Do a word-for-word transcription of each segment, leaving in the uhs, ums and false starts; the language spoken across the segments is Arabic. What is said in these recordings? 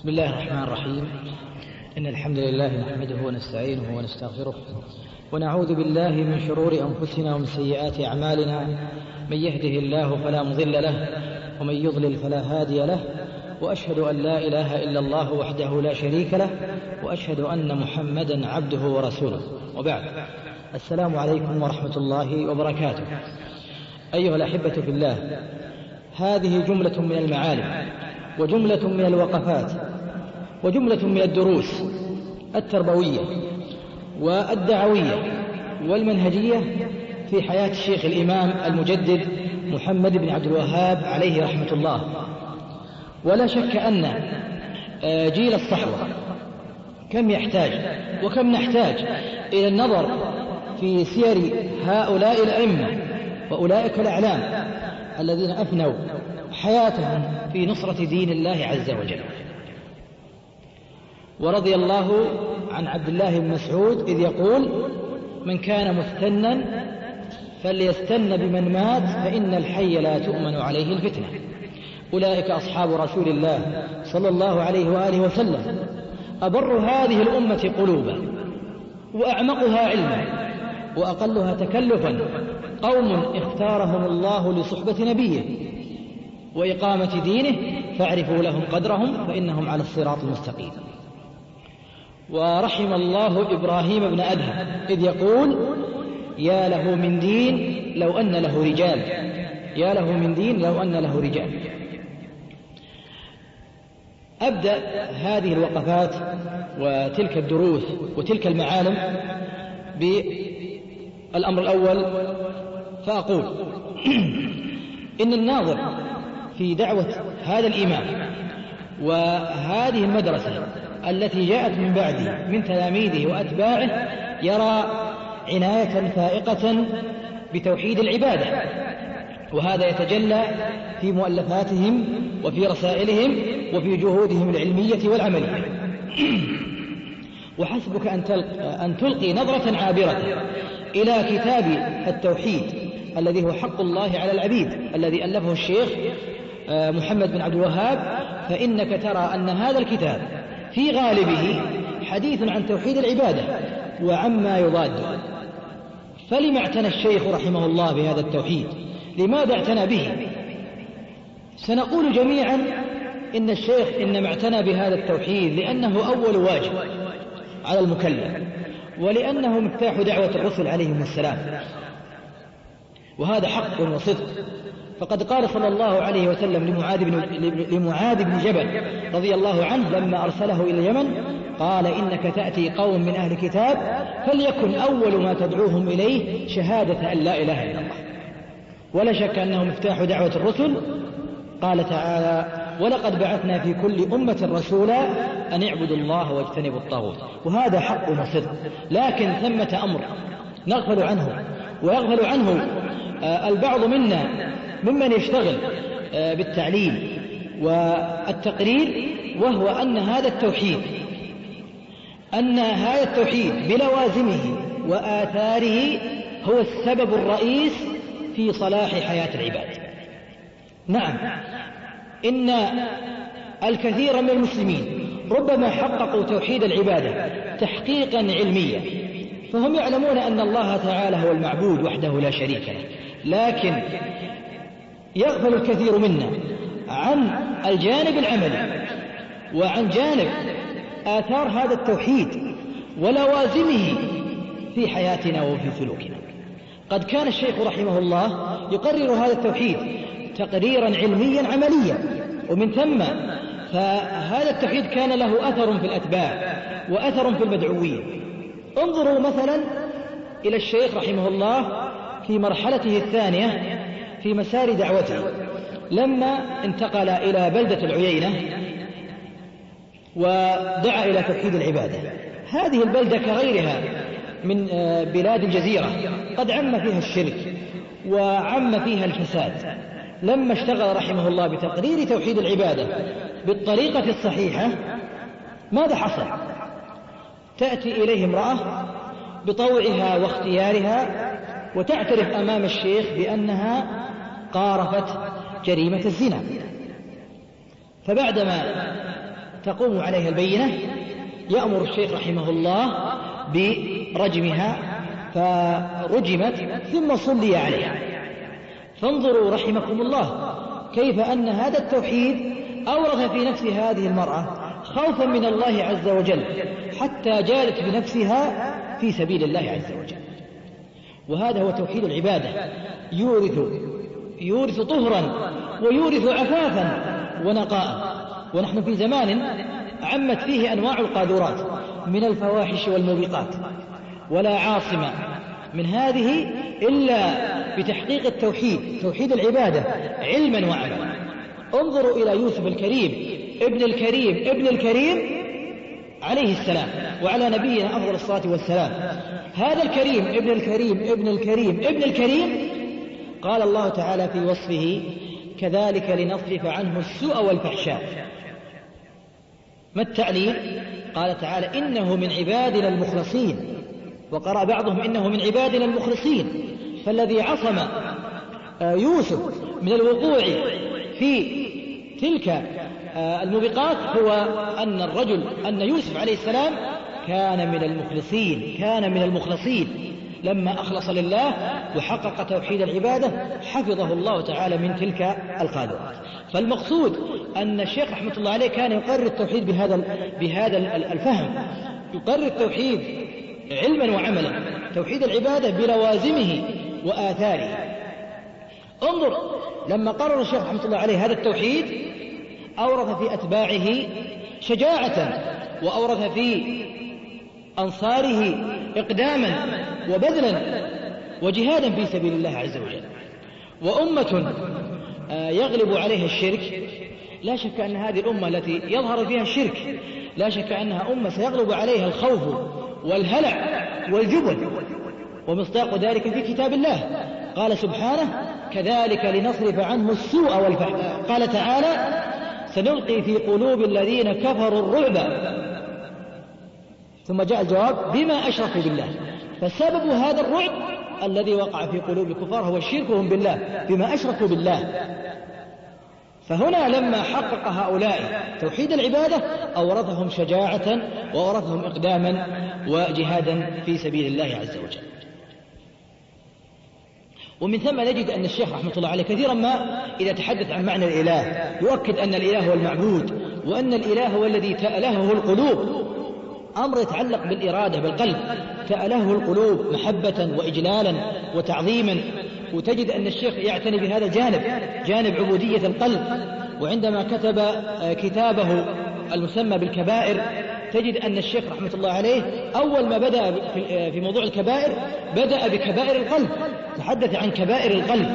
بسم الله الرحمن الرحيم. إن الحمد لله نحمده ونستعينه ونستغفره ونعوذ بالله من شرور أنفسنا ومن سيئات أعمالنا. من يهده الله فلا مضل له ومن يضلل فلا هادي له، وأشهد أن لا إله إلا الله وحده لا شريك له، وأشهد أن محمدا عبده ورسوله، وبعد. السلام عليكم ورحمة الله وبركاته. أيها الأحبة في الله، هذه جملة من المعالم وجملة من الوقفات وجملة من الدروس التربوية والدعوية والمنهجية في حياة الشيخ الإمام المجدد محمد بن عبد الوهاب عليه رحمة الله. ولا شك أن جيل الصحوة كم يحتاج وكم نحتاج إلى النظر في سير هؤلاء الأئمة وأولئك الأعلام الذين أفنوا حياتهم في نصرة دين الله عز وجل. ورضي الله عن عبد الله بن مسعود إذ يقول: من كان مستنا فليستن بمن مات فإن الحي لا تؤمن عليه الفتنة. أولئك أصحاب رسول الله صلى الله عليه وآله وسلم، أبر هذه الأمة قلوبا وأعمقها علما وأقلها تكلفا، قوم اختارهم الله لصحبة نبيه وإقامة دينه فاعرفوا لهم قدرهم فإنهم على الصراط المستقيم. ورحم الله إبراهيم بن أدهم إذ يقول: يا له من دين لو أن له رجال، يا له من دين لو أن له رجال. أبدأ هذه الوقفات وتلك الدروس وتلك المعالم بالأمر الأول، فأقول إن الناظر في دعوة هذا الإمام وهذه المدرسة التي جاءت من بعده من تلاميذه وأتباعه يرى عناية فائقة بتوحيد العبادة، وهذا يتجلى في مؤلفاتهم وفي رسائلهم وفي جهودهم العلمية والعملية. وحسبك أن تلقي, أن تلقي نظرة عابرة إلى كتاب التوحيد الذي هو حق الله على العبيد الذي ألفه الشيخ محمد بن عبد الوهاب، فإنك ترى أن هذا الكتاب في غالبه حديث عن توحيد العبادة وعما يضاد. فلما اعتنى الشيخ رحمه الله بهذا التوحيد؟ لماذا اعتنى به؟ سنقول جميعا إن الشيخ إنما اعتنى بهذا التوحيد لأنه أول واجب على المكلف، ولأنه مفتاح دعوة الرسل عليهم السلام، وهذا حق وصدق. فقد قال صلى الله عليه وسلم لمعاذ بن, لمعاذ بن جبل رضي الله عنه لما أرسله إلى اليمن، قال: إنك تأتي قوم من أهل كتاب فليكن أول ما تدعوهم إليه شهادة أن لا إله إلا الله. ولا شك أنه مفتاح دعوة الرسل. قال تعالى: ولقد بعثنا في كل أمة رسولا أن اعبدوا الله واجتنبوا الطاغوت. وهذا حق وصدق، لكن ثمة أمر نغفل عنه ويغفل عنه البعض منا ممن يشتغل بالتعليم والتقرير، وهو أن هذا التوحيد أن هذا التوحيد بلوازمه وآثاره هو السبب الرئيس في صلاح حياة العباد. نعم، إن الكثير من المسلمين ربما حققوا توحيد العبادة تحقيقا علميا، فهم يعلمون أن الله تعالى هو المعبود وحده لا شريك له، لكن يغفل الكثير منا عن الجانب العملي وعن جانب آثار هذا التوحيد ولوازمه في حياتنا وفي سلوكنا. قد كان الشيخ رحمه الله يقرر هذا التوحيد تقريرا علميا عمليا، ومن ثم فهذا التوحيد كان له أثر في الأتباع وأثر في المدعوين. انظروا مثلا إلى الشيخ رحمه الله في مرحلته الثانية في مسار دعوته، لما انتقل إلى بلدة العيينة ودعا إلى توحيد العبادة. هذه البلدة كغيرها من بلاد الجزيرة قد عم فيها الشرك وعم فيها الفساد. لما اشتغل رحمه الله بتقرير توحيد العبادة بالطريقة الصحيحة، ماذا حصل؟ تأتي إليه امرأة بطوعها واختيارها وتعترف أمام الشيخ بأنها قارفت جريمة الزنا، فبعدما تقوم عليها البينة يأمر الشيخ رحمه الله برجمها، فرجمت ثم صلي عليها. فانظروا رحمكم الله كيف أن هذا التوحيد أورث في نفس هذه المرأة خوفا من الله عز وجل حتى جالت بنفسها في سبيل الله عز وجل. وهذا هو توحيد العبادة، يورث يورث طهرا ويورث عفافا ونقاء. ونحن في زمان عمت فيه أنواع القاذورات من الفواحش والموبقات، ولا عاصم من هذه إلا بتحقيق التوحيد، توحيد العبادة علما وعملا. انظروا إلى يوسف الكريم ابن الكريم ابن الكريم عليه السلام، وعلى نبينا أفضل الصلاة والسلام. هذا الكريم ابن الكريم ابن الكريم ابن الكريم قال الله تعالى في وصفه: كذلك لنصرف عنه السوء والفحشاء. ما التعليل؟ قال تعالى: إنه من عبادنا المخلصين. وقرأ بعضهم: إنه من عبادنا المخلصين. فالذي عصم يوسف من الوقوع في تلك الموبقات هو أن الرجل أن يوسف عليه السلام كان من المخلصين، كان من المخلصين لما أخلص لله وحقق توحيد العبادة حفظه الله تعالى من تلك القاذورات. فالمقصود أن الشيخ رحمة الله عليه كان يقرر التوحيد بهذا بهذا الفهم، يقرر التوحيد علما وعملا، توحيد العبادة بلوازمه وآثاره. انظر لما قرر الشيخ رحمة الله عليه هذا التوحيد أورث في أتباعه شجاعة، وأورث في أنصاره إقداما وبذلا وجهادا في سبيل الله عز وجل. وأمة يغلب عليها الشرك، لا شك أن هذه الأمة التي يظهر فيها الشرك لا شك أنها أمة سيغلب عليها الخوف والهلع والجبن، ومصداق ذلك في كتاب الله. قال سبحانه: كذلك لنصرف عنه السوء والفحشاء. قال تعالى: سنلقي في قلوب الذين كفروا الرعب. ثم جاء الجواب: بما أشركوا بالله. فسبب هذا الرعب الذي وقع في قلوب الكفار هو شركهم بالله، بما أشركوا بالله. فهنا لما حقق هؤلاء توحيد العبادة أورثهم شجاعة وأورثهم إقداما وجهادا في سبيل الله عز وجل. ومن ثم نجد أن الشيخ رحمة الله عليه كثيرا ما إذا تحدث عن معنى الإله يؤكد أن الإله هو المعبود، وأن الإله هو الذي تألهه القلوب، أمر يتعلق بالإرادة بالقلب، تألهه القلوب محبة وإجلالا وتعظيما. وتجد أن الشيخ يعتني بهذا الجانب، جانب عبودية القلب. وعندما كتب كتابه المسمى بالكبائر تجد أن الشيخ رحمة الله عليه أول ما بدأ في موضوع الكبائر بدأ بكبائر القلب، تحدث عن كبائر القلب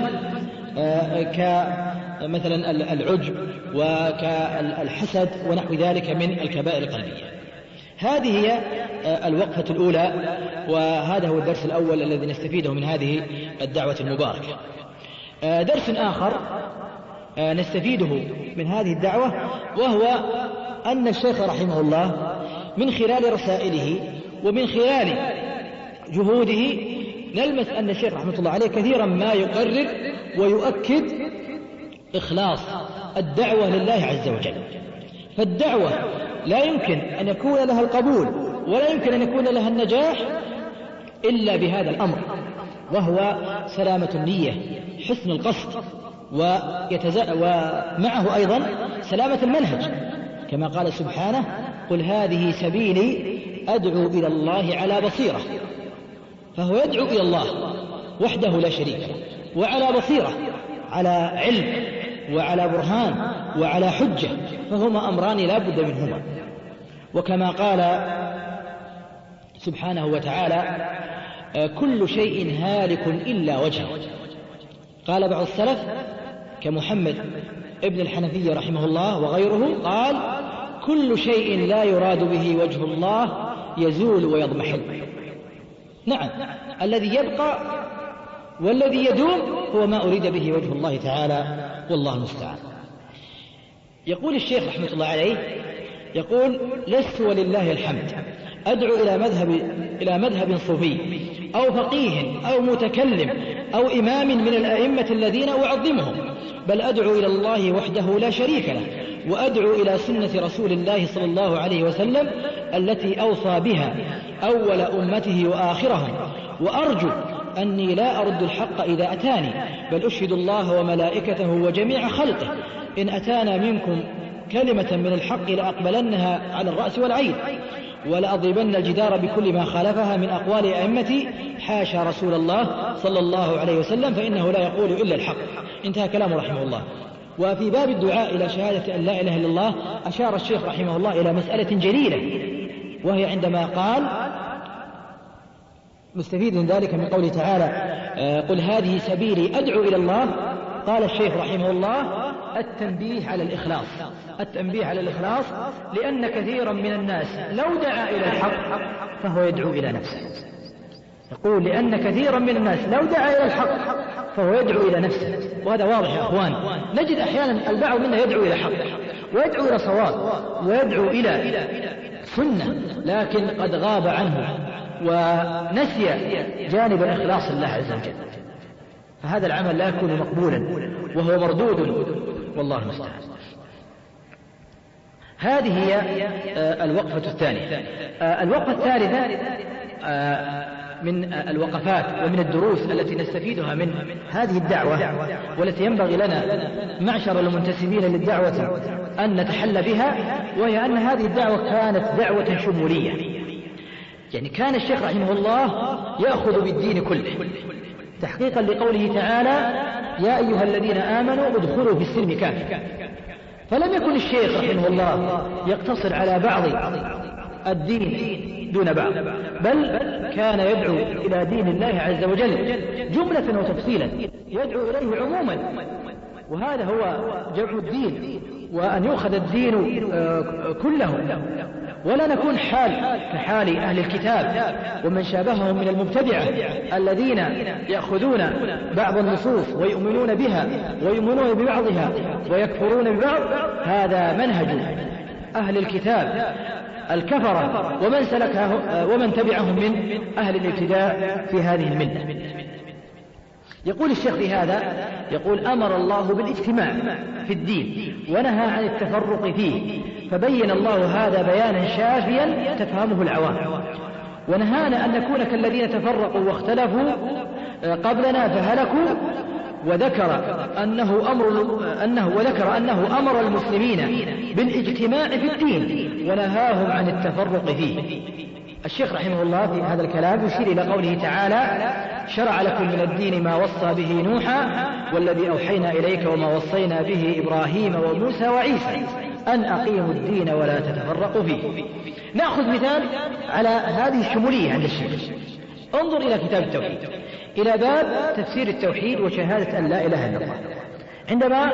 كمثلا العجب وكالحسد ونحو ذلك من الكبائر القلبية. هذه هي الوقفة الأولى، وهذا هو الدرس الأول الذي نستفيده من هذه الدعوة المباركة. درس آخر نستفيده من هذه الدعوة وهو أن الشيخ رحمه الله من خلال رسائله ومن خلال جهوده نلمس أن الشيخ رحمه الله عليه كثيرا ما يقرر ويؤكد إخلاص الدعوة لله عز وجل. فالدعوة لا يمكن أن يكون لها القبول ولا يمكن أن يكون لها النجاح إلا بهذا الأمر، وهو سلامة النية، حسن القصد، ومعه أيضا سلامة المنهج، كما قال سبحانه: قل هذه سبيلي أدعو إلى الله على بصيرة. فهو يدعو إلى الله وحده لا شريك له، وعلى بصيرة، على علم وعلى برهان وعلى حجة، فهما أمران لا بد منهما. وكما قال سبحانه وتعالى: كل شيء هالك إلا وجهه. قال بعض السلف كمحمد ابن الحنفية رحمه الله وغيره قال: كل شيء لا يراد به وجه الله يزول ويضمحل. نعم، الذي يبقى والذي يدوم هو ما أريد به وجه الله تعالى، والله المستعان. يقول الشيخ رحمة الله عليه، يقول: لست ولله الحمد أدعو إلى مذهب إلى مذهب صوفي أو فقيه أو متكلم أو إمام من الأئمة الذين أعظمهم، بل أدعو إلى الله وحده لا شريك له، وأدعو إلى سنة رسول الله صلى الله عليه وسلم التي أوصى بها أول أمته وآخرهم، وأرجو أني لا أرد الحق إذا أتاني، بل أشهد الله وملائكته وجميع خلقه إن أتانا منكم كلمة من الحق لأقبلنها على الرأس والعين، ولأضربن الجدار بكل ما خالفها من أقوال أئمتي، حاشا رسول الله صلى الله عليه وسلم، فإنه لا يقول إلا الحق. انتهى كلامه رحمه الله. وفي باب الدعاء إلى شهادة أن لا إله إلا الله أشار الشيخ رحمه الله إلى مسألة جليلة، وهي عندما قال مستفيد من ذلك من قوله تعالى قل هذه سبيلي أدعو إلى الله، قال الشيخ رحمه الله التنبيه على الإخلاص، التنبيه على الإخلاص، لأن كثيرا من الناس لو دعا إلى الحق فهو يدعو إلى نفسه. يقول لأن كثيرا من الناس لو دعا إلى الحق فهو يدعو إلى نفسه، وهذا واضح يا أخوان. نجد أحيانا البعض منا يدعو إلى حق ويدعو إلى صواب ويدعو إلى سنة، لكن قد غاب عنه ونسي جانب الإخلاص لله عز وجل، فهذا العمل لا يكون مقبولا وهو مردود، والله المستعان. هذه هي الوقفة الثانية. الوقفة الثالثة من الوقفات ومن الدروس التي نستفيدها من هذه الدعوة، والتي ينبغي لنا معشر المنتسبين للدعوة أن نتحلى بها، وهي أن هذه الدعوة كانت دعوة شمولية. يعني كان الشيخ رحمه الله يأخذ بالدين كله تحقيقا لقوله تعالى يا أيها الذين آمنوا ادخلوا في السلم كافة. فلم يكن الشيخ رحمه الله يقتصر على بعض الدين دون بعض، بل كان يدعو إلى دين الله عز وجل جملة وتفصيلا، يدعو إليه عموما، وهذا هو جمع الدين، وأن يؤخذ الدين كله، ولا نكون حال كحال أهل الكتاب ومن شابههم من المبتدعة الذين يأخذون بعض النصوص ويؤمنون بها ويؤمنون ببعضها ويكفرون ببعض. هذا منهج أهل الكتاب الكفرة ومن سلكه ومن تبعهم من أهل الابتداع في هذه الملة. يقول الشيخ في هذا، يقول أمر الله بالاجتماع في الدين ونهى عن التفرق فيه، فبين الله هذا بيانا شافيا تفهمه العوام، ونهانا أن نكون كالذين تفرقوا واختلفوا قبلنا فهلكوا، وذكر أنه أمر أنه وذكر أنه أمر المسلمين بالاجتماع في الدين ونهاهم عن التفرق فيه. الشيخ رحمه الله في هذا الكلام يشير إلى قوله تعالى شرع لكم من الدين ما وصى به نوحا والذي أوحينا إليك وما وصينا به إبراهيم وموسى وعيسى أن أقيموا الدين ولا تتفرقوا فيه. نأخذ مثال على هذه الشمولية عند الشيخ. انظر إلى كتاب التوحيد، إلى باب تفسير التوحيد وشهادة أن لا إله إلا الله. عندما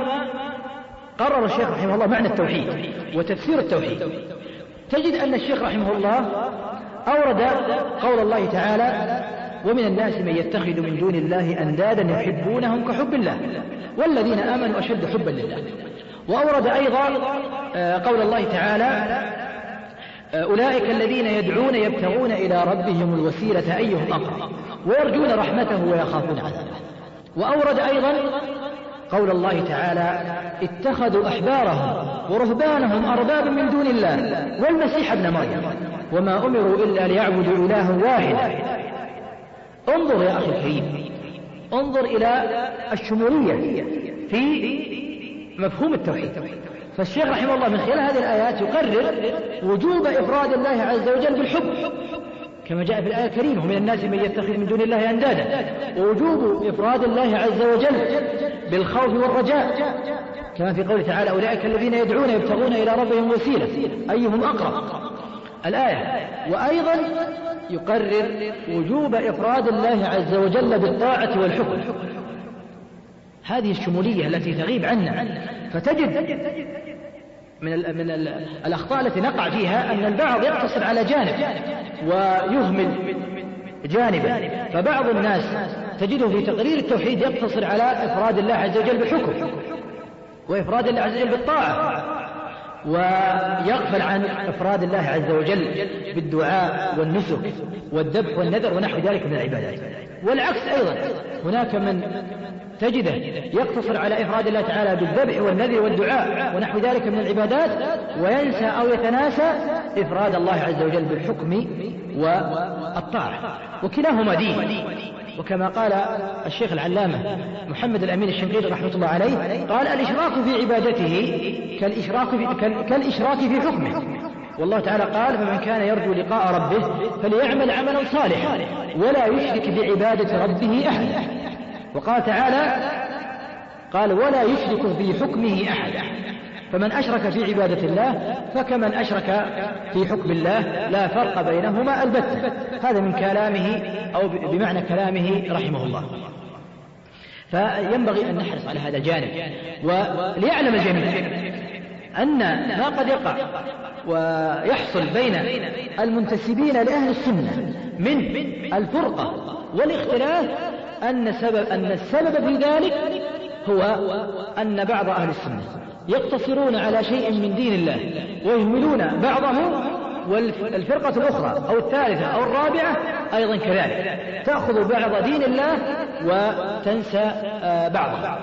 قرر الشيخ رحمه الله معنى التوحيد وتفسير التوحيد، تجد أن الشيخ رحمه الله أورد قول الله تعالى ومن الناس من يتخذ من دون الله أندادا يحبونهم كحب الله والذين آمنوا أشد حبا لله. وأورد أيضا قول الله تعالى أولئك الذين يدعون يبتغون إلى ربهم الوسيلة أيهم أقرب ويرجون رحمته ويخافون عذابه. وأورد أيضا قول الله تعالى اتخذوا أحبارهم ورهبانهم أربابا من دون الله والمسيح ابن مريم وما أمروا إلا ليعبدوا إلها واحدا. انظر يا أخي الكريم، انظر إلى الشمولية في مفهوم التوحيد. فالشيخ رحمه الله من خلال هذه الآيات يقرر وجوب إفراد الله عز وجل بالحب كما جاء في الآية الكريمة ومن الناس من يتخذ من دون الله أندادا، ووجوب إفراد الله عز وجل بالخوف والرجاء كما في قوله تعالى أولئك الذين يدعون يبتغون إلى ربهم وسيلة أيهم أقرب الآية. وأيضا يقرر وجوب إفراد الله عز وجل بالطاعة والحكم. هذه الشمولية التي تغيب عنا، فتجد من ال من ال الأخطاء التي نقع فيها أن البعض يقتصر على جانب ويهمل جانبا. فبعض الناس تجده في تقرير التوحيد يقتصر على إفراد الله عز وجل بالحكم وإفراد الله عز وجل بالطاعة، ويغفل عن إفراد الله عز وجل بالدعاء والنسك والذبح والنذر ونحو ذلك من العبادات. والعكس أيضا، هناك من تجده يقتصر على إفراد الله تعالى بالذبح والنذر والدعاء ونحو ذلك من العبادات، وينسى أو يتناسى إفراد الله عز وجل بالحكم والطاعة، وكلاهما دين. وكما قال الشيخ العلامة محمد الأمين الشنقيطي رحمة الله عليه قال: الإشراك في عبادته كالإشراك في, كالإشراك في حكمه. والله تعالى قال: فمن كان يرجو لقاء ربه فليعمل عملا صالحا ولا يشرك بعبادة ربه أحدا. وقال تعالى: قال: ولا يشرك في حكمه أحدا. فمن أشرك في عبادة الله فكمن أشرك في حكم الله لا فرق بينهما البتة. هذا من كلامه أو بمعنى كلامه رحمه الله. فينبغي أن نحرص على هذا الجانب، وليعلم الجميع أن ما قد يقع ويحصل بين المنتسبين لأهل السنة من الفرقة والاختلاف أن سبب أن السبب في ذلك هو أن بعض أهل السنة يقتصرون على شيء من دين الله ويهملون بعضه، والفرقة الأخرى أو الثالثة أو الرابعة أيضا كذلك تأخذ بعض دين الله وتنسى بعضه.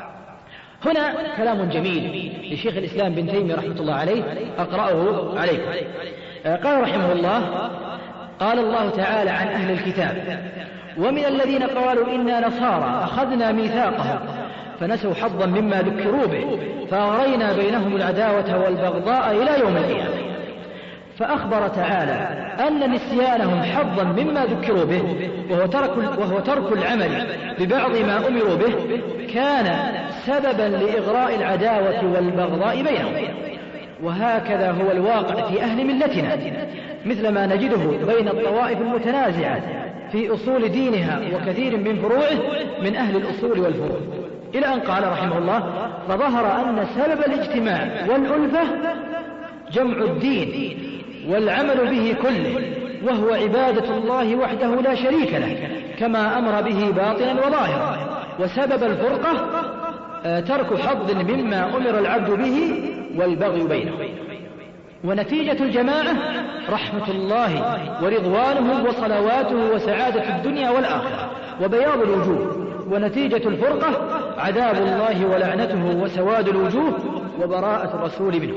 هنا كلام جميل لشيخ الإسلام بن تيمية رحمة الله عليه أقرأه عليكم. قال رحمه الله: قال الله تعالى عن أهل الكتاب: ومن الذين قالوا إنا نصارى أخذنا ميثاقهم فنسوا حظا مما ذكروا به فأغرينا بينهم العداوة والبغضاء إلى يوم القيامة. فأخبر تعالى أن نسيانهم حظا مما ذكروا به وهو ترك, وهو ترك العمل ببعض ما أمروا به كان سببا لإغراء العداوة والبغضاء بينهم. وهكذا هو الواقع في أهل ملتنا، مثل ما نجده بين الطوائف المتنازعة في أصول دينها وكثير من فروعه من أهل الأصول والفروع، إلى أن قال رحمه الله: فظهر أن سبب الاجتماع والألفة جمع الدين والعمل به كله، وهو عبادة الله وحده لا شريك له كما أمر به باطنا وظاهرا. وسبب الفرقة ترك حظ مما أمر العبد به والبغي بينه. ونتيجة الجماعة رحمة الله ورضوانه وصلواته وسعادة الدنيا والآخرة وبياض الوجوه. ونتيجة الفرقة عذاب الله ولعنته وسواد الوجوه وبراءة الرسول منه.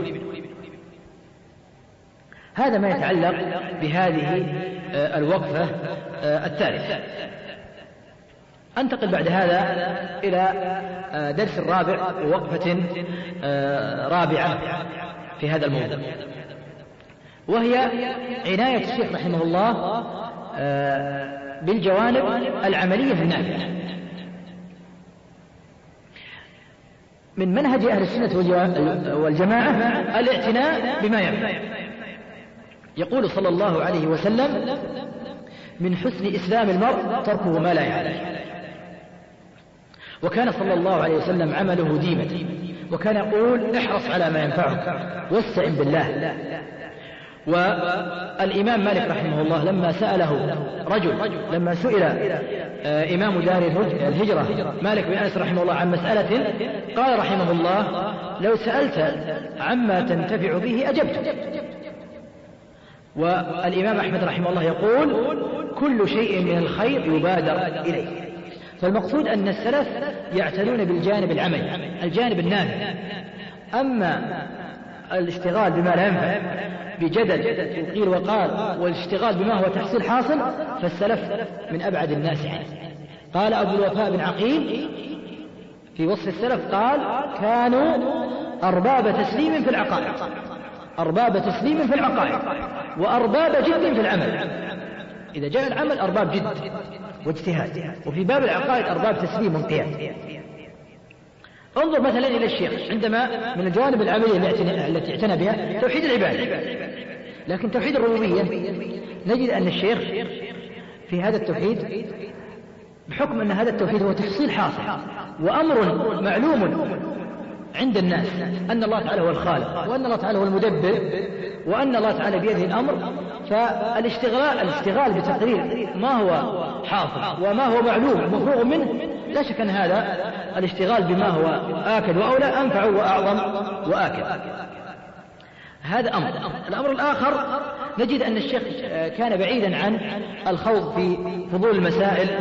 هذا ما يتعلق بهذه الوقفة الثالثة. أنتقل بعد هذا إلى درس الرابع ووقفة رابعة في هذا الموضوع، وهي عناية الشيخ رحمه الله بالجوانب العملية النافعة. من منهج أهل السنة والجماعة الاعتناء بما ينفع. يقول صلى الله عليه وسلم: من حسن إسلام المرء تركه ما لا يعنيه. وكان صلى الله عليه وسلم عمله ديمة، وكان يقول: احرص على ما ينفعك واستعن بالله. والإمام مالك رحمه الله لما سأله رجل لما سئل إمام دار الهجرة مالك بن أنس رحمه الله عن مسألة قال رحمه الله: لو سألت عما تنتفع به أجبت. والإمام أحمد رحمه الله يقول: كل شيء من الخير يبادر إليه. فالمقصود أن السلف يعتنون بالجانب العملي الجانب النافع. أما الاشتغال بما لا ينفع بجدل وقيل وقال والاشتغال بما هو تحصيل حاصل فالسلف من أبعد الناس عنه. قال أبو الوفاء بن عقيل في وصف السلف قال: كانوا أرباب تسليم في العقائد أرباب تسليم في العقائد وأرباب جد في العمل. إذا جاء العمل أرباب جد واجتهاد، وفي باب العقائد أرباب تسليم وانقياد. انظر مثلا إلى الشيخ عندما من الجوانب العملية التي اعتنى بها توحيد العبادة، لكن توحيد الربوبية نجد أن الشيخ في هذا التوحيد بحكم أن هذا التوحيد هو تحصيل حاصل وأمر معلوم عند الناس أن الله تعالى هو الخالق وأن الله تعالى هو المدبر وأن الله تعالى بيده الأمر، فالاشتغال الاشتغال بتقرير ما هو حاصل وما هو معلوم مفروغ منه لا شك أن هذا الاشتغال بما هو آكد وأولى أنفع وأعظم وآكد. هذا أمر. الأمر الآخر نجد أن الشيخ كان بعيدا عن الخوض في فضول المسائل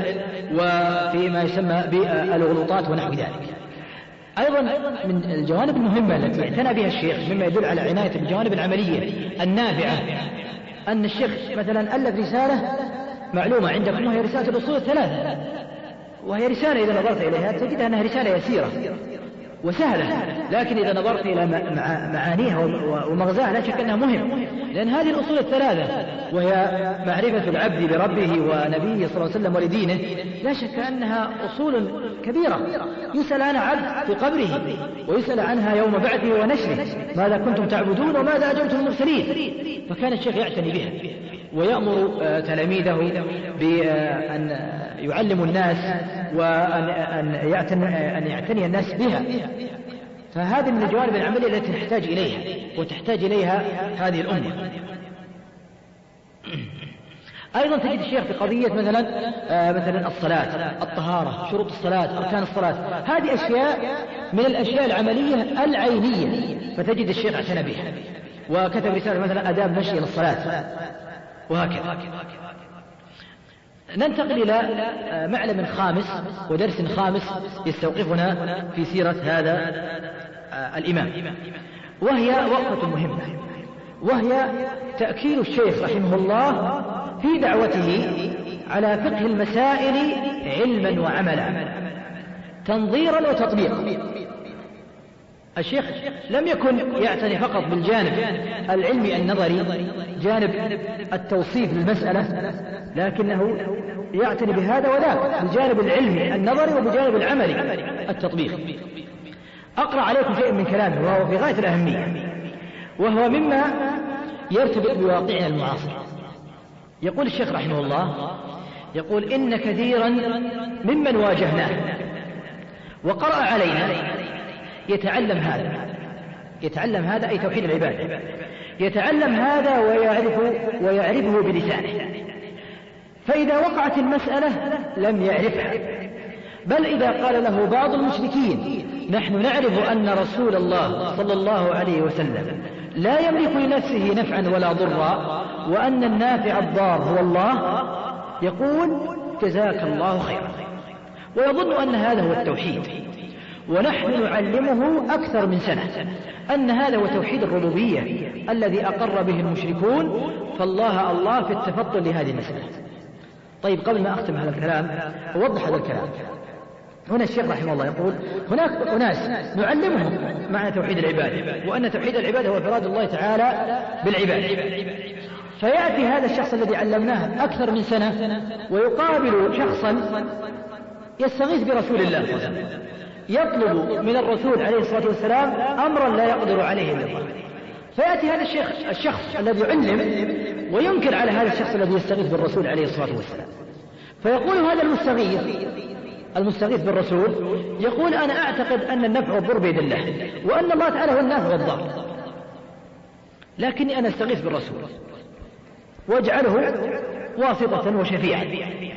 وفيما يسمى بالغلوطات ونحو ذلك. أيضا من الجوانب المهمة التي اعتنى بها الشيخ مما يدل على عناية بالجوانب العملية النافعة أن الشيخ مثلا ألف رسالة معلومة عندكم وهي رسالة الأصول الثلاثة، وهي رسالة إذا نظرت إليها تجدها أنها رسالة يسيرة وسهلة، لكن إذا نظرت إلى معانيها ومغزاها لا شك أنها مهم، لأن هذه الأصول الثلاثة وهي معرفة العبد بربه ونبيه صلى الله عليه وسلم ولدينه لا شك أنها أصول كبيرة يسأل عنها عبد في قبره، ويسأل عنها يوم بعثه ونشره ماذا كنتم تعبدون وماذا أجبتم المرسلين. فكان الشيخ يعتني بها ويأمر تلاميذه بأن يعلموا الناس وأن يعتني, أن يعتني الناس بها. فهذه من الجوانب العملية التي نحتاج إليها وتحتاج إليها هذه الأمة. أيضا تجد الشيخ في قضية مثلا مثلا الصلاة، الطهارة، شروط الصلاة، أركان الصلاة، هذه أشياء من الأشياء العملية العينية، فتجد الشيخ اعتنى بها وكتب رسالة مثلا آداب مشي للصلاة وهكذا. ننتقل إلى معلم خامس ودرس خامس يستوقفنا في سيرة هذا الإمام، وهي وقفة مهمة، وهي تأكيد الشيخ رحمه الله في دعوته على فقه المسائل علما وعملا، تنظيرا وتطبيقا. الشيخ لم يكن يعتني فقط بالجانب العلمي النظري، جانب التوصيف للمسألة، لكنه يعتني بهذا وذاك، بالجانب العلمي النظري وبجانب العملي التطبيق. أقرأ عليكم شيء من كلامه وهو في غاية الأهمية، وهو مما يرتبط بواقعنا المعاصر. يقول الشيخ رحمه الله، يقول إن كثيرا ممن واجهناه وقرأ علينا يتعلم هذا يتعلم هذا أي توحيد العبادة، يتعلم هذا ويعرفه ويعرفه بلسانه، فإذا وقعت المسألة لم يعرفها، بل إذا قال له بعض المشركين نحن نعرف أن رسول الله صلى الله عليه وسلم لا يملك لنفسه نفعا ولا ضرا وأن النافع الضار هو الله، يقول جزاك الله خيرا، ويظن أن هذا هو التوحيد. ونحن نعلمه أكثر من سنة أن هذا هو توحيد الربوبية الذي أقر به المشركون، فالله الله في التفضل لهذه المسألة. طيب قبل ما أختم هذا الكلام أوضح هذا الكلام. هنا الشيخ رحمه الله يقول هناك أناس نعلمهم معنى توحيد العبادة، وأن توحيد العبادة هو إفراد الله تعالى بالعبادة، فيأتي هذا الشخص الذي علمناه أكثر من سنة ويقابل شخصا يستغيث برسول الله صلى الله عليه وسلم، يطلب من الرسول عليه الصلاة والسلام أمرا لا يقدر عليه إلا الله، فيأتي هذا الشيخ الشخص الذي علم وينكر على هذا الشخص الذي يستغيث بالرسول عليه الصلاة والسلام، فيقول هذا المستغيث المستغيث بالرسول يقول أنا أعتقد أن النفع والضر بيد الله، وأن الله تعالى هو النافع والضار، لكني أنا أستغيث بالرسول واجعله واسطة وشفيعا.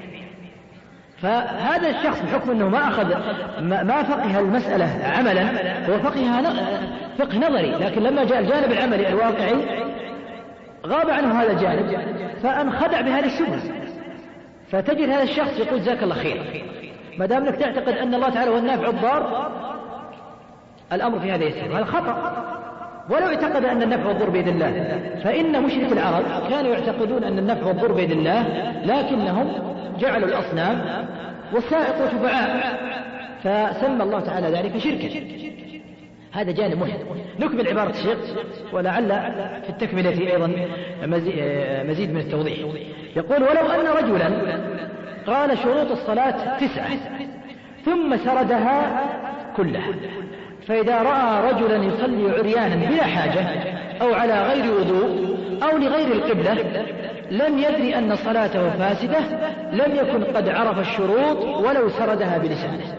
فهذا الشخص بحكم أنه ما أخذ ما فقه المسألة عملا، هو فقه فقه نظري، لكن لما جاء الجانب العملي الواقعي غاب عنه هذا الجانب فانخدع بهذه الشبهة. فتجد هذا الشخص يقول جزاك الله خير، ما دام انك تعتقد أن الله تعالى هو النافع الضار الأمر في هذا يسير، هذا خطأ. ولو اعتقد أن النفع والضر بيد الله، فإن مشرك العرب كانوا يعتقدون أن النفع والضر بيد الله، لكنهم جعلوا الأصنام والسائق وشفعاء، فسمى الله تعالى ذلك شركا. هذا جانب مهم. نكمل عبارة الشيخ ولعل في التكملة أيضا مزيد من التوضيح. يقول ولو أن رجلا قال شروط الصلاة تسعة ثم سردها كلها، فإذا رأى رجلا يصلي عريانا بلا حاجة أو على غير وضوء أو لغير القبلة لم يدري أن صلاته فاسدة لم يكن قد عرف الشروط ولو سردها بلسانه،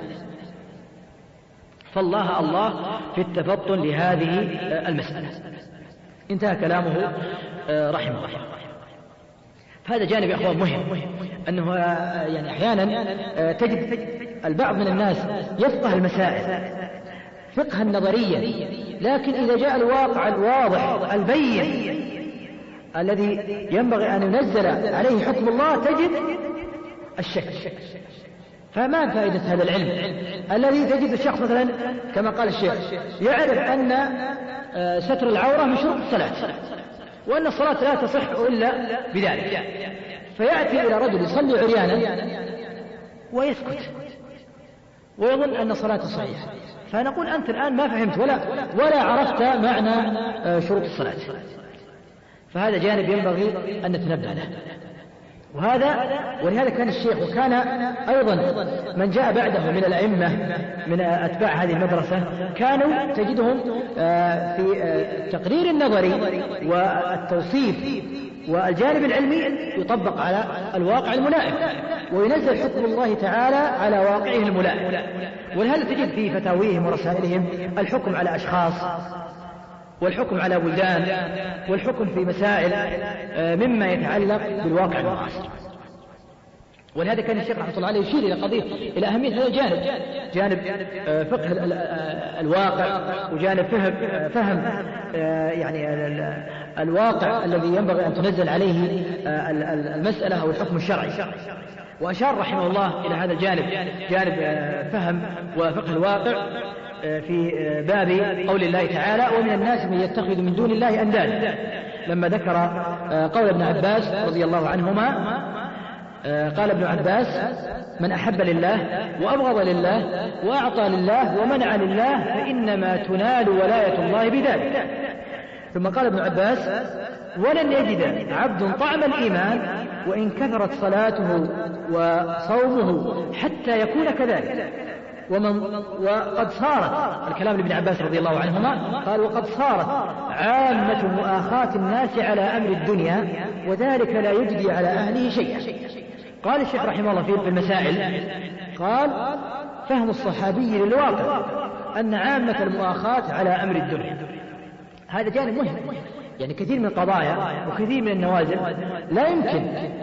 فالله الله في التفطن لهذه المسألة. انتهى كلامه رحمه الله. فهذا جانب يا أخوان مهم، أنه يعني أحيانا تجد البعض من الناس يفقه المسائل فقها نظريا، لكن إذا جاء الواقع الواضح البين الذي ينبغي أن ينزل عليه حكم الله تجد الشك، فما فائدة هذا العلم الذي تجد الشخص مثلا كما قال الشيخ يعرف أن ستر العورة من شروط الصلاة، وأن الصلاة لا تصح إلا بذلك، فيأتي إلى رجل يصلي عريانا ويسكت ويظن أن صلاته صحيحة، فنقول أنت الآن ما فهمت ولا, ولا عرفت معنى شروط الصلاة. فهذا جانب ينبغي أن نتنبه له. وهذا ولهذا كان الشيخ وكان أيضا من جاء بعده من الأئمة من أتباع هذه المدرسة كانوا تجدهم في التقرير النظري والتوصيف والجانب العلمي يطبق على الواقع الملائم، وينزل حكم الله تعالى على واقعه الملائم. ولهذا تجد في فتاويهم ورسائلهم الحكم على أشخاص، والحكم على بلدان، والحكم في مسائل مما يتعلق بالواقع المعاصر. ولهذا كان الشيخ رحمه الله عليه يشير إلى قضية إلى أهمية هذا الجانب، جانب فقه الواقع، وجانب فهم, فهم يعني الواقع الذي ينبغي أن تنزل عليه المسألة أو الحكم الشرعي. وأشار رحمه الله إلى هذا الجانب، جانب فهم وفقه الواقع في باب قول الله تعالى: ومن الناس من يتخذ من دون الله أندادا، لما ذكر قول ابن عباس رضي الله عنهما. قال ابن عباس: من أحب لله وأبغض لله وأعطى لله ومنع لله فإنما تنال ولاية الله بذلك. ثم قال ابن عباس: ولن يجد عبد طعم الإيمان وإن كثرت صلاته وصومه حتى يكون كذلك. ومن وقد صارت، الكلام لابن عباس رضي الله عنهما، قال: وقد صارت عامة مؤاخاة الناس على أمر الدنيا وذلك لا يجدي على أهله شيئا. قال الشيخ رحمه الله في المسائل، قال: فهم الصحابي للواقع أن عامة المؤاخاة على أمر الدنيا. هذا جانب مهم، يعني كثير من القضايا وكثير من النوازل لا يمكن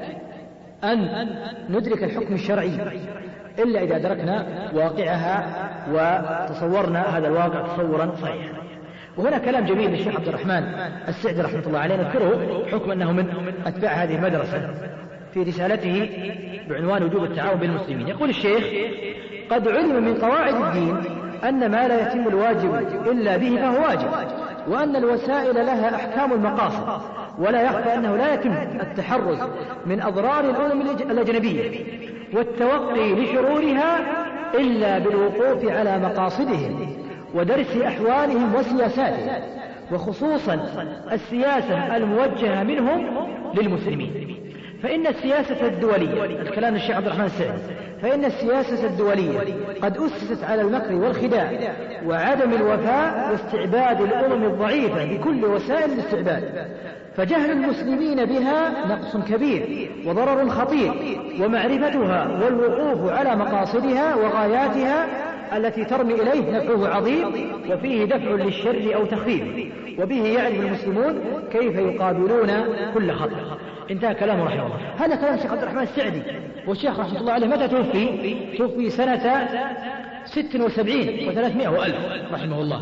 أن ندرك الحكم الشرعي إلا إذا أدركنا واقعها وتصورنا هذا الواقع تصورا صحيحا. وهنا كلام جميل للشيخ عبد الرحمن السعدي رحمه الله عليه نذكره حكم أنه من أتباع هذه المدرسة في رسالته بعنوان وجوب التعاون بين المسلمين. يقول الشيخ: قد علم من قواعد الدين أن ما لا يتم الواجب إلا به فهو واجب، وأن الوسائل لها أحكام المقاصد، ولا يخفى أنه لا يتم التحرز من أضرار الأمم الأجنبية والتوقي لشرورها إلا بالوقوف على مقاصدهم ودرس أحوالهم وسياساتهم، وخصوصا السياسة الموجهة منهم للمسلمين. فإن السياسة الدولية، الكلام الشيخ عبد الرحمن السعدي، فإن السياسة الدولية قد أسست على المكر والخداع وعدم الوفاء واستعباد الأمم الضعيفة بكل وسائل الاستعباد، فجهل المسلمين بها نقص كبير وضرر خطير، ومعرفتها والوقوف على مقاصدها وغاياتها التي ترمي إليه نفعه عظيم، وفيه دفع للشر أو تخفيف، وبه يعرف المسلمون كيف يقابلون كل خطر. انتهى كلامه رحمه الله. هذا كلام الشيخ عبد الرحمن السعدي، والشيخ رحمه الله عليه متى توفي؟ توفي سنة ست وسبعين وثلاثمائة وألف رحمه الله.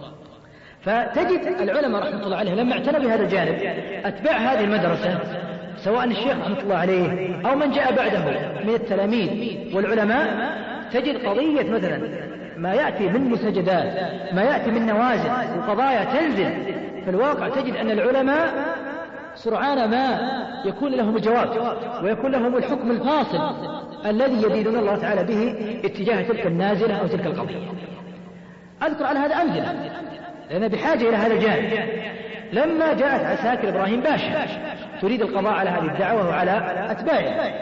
فتجد العلماء رحمه الله عليه لما اعتنوا بهذا الجانب أتباع هذه المدرسة، سواء الشيخ رحمه الله عليه أو من جاء بعده من التلاميذ والعلماء، تجد قضية مثلا ما يأتي من مسجدات، ما يأتي من نوازل وقضايا تنزل في الواقع، تجد أن العلماء سرعان ما يكون لهم الجواب ويكون لهم الحكم الفاصل الذي يدينون الله تعالى به اتجاه تلك النازلة أو تلك القضية. أذكر على هذا أمثلة لأن بحاجة إلى هذا الجانب. لما جاءت عساكر إبراهيم باشا تريد القضاء على هذه الدعوة وعلى أتباعها،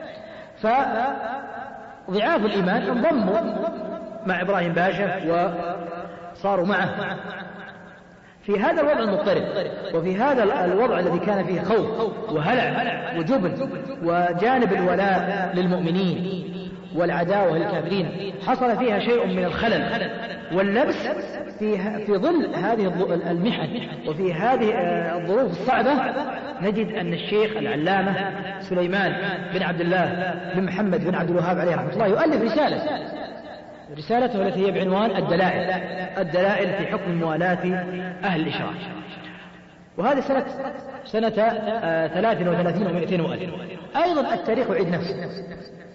فضعاف الإيمان انضموا مع إبراهيم باشا وصاروا معه في هذا الوضع المضطرب، وفي هذا الوضع الذي كان فيه خوف وهلع وجبن وجانب الولاء للمؤمنين والعداوة للكافرين، حصل فيها شيء من الخلل واللبس في في ظل هذه المحن وفي هذه الظروف الصعبة. نجد أن الشيخ العلامة سليمان بن عبد الله بن محمد بن عبد الوهاب عليه رحمة الله يؤلف رسالة رسالته التي هي بعنوان الدلائل الدلائل في حكم موالاة أهل الإشراك، وهذه سنة سنة ثلاث وثلاثين ومئتين وألف. أيضا التاريخ يعيد نفسه،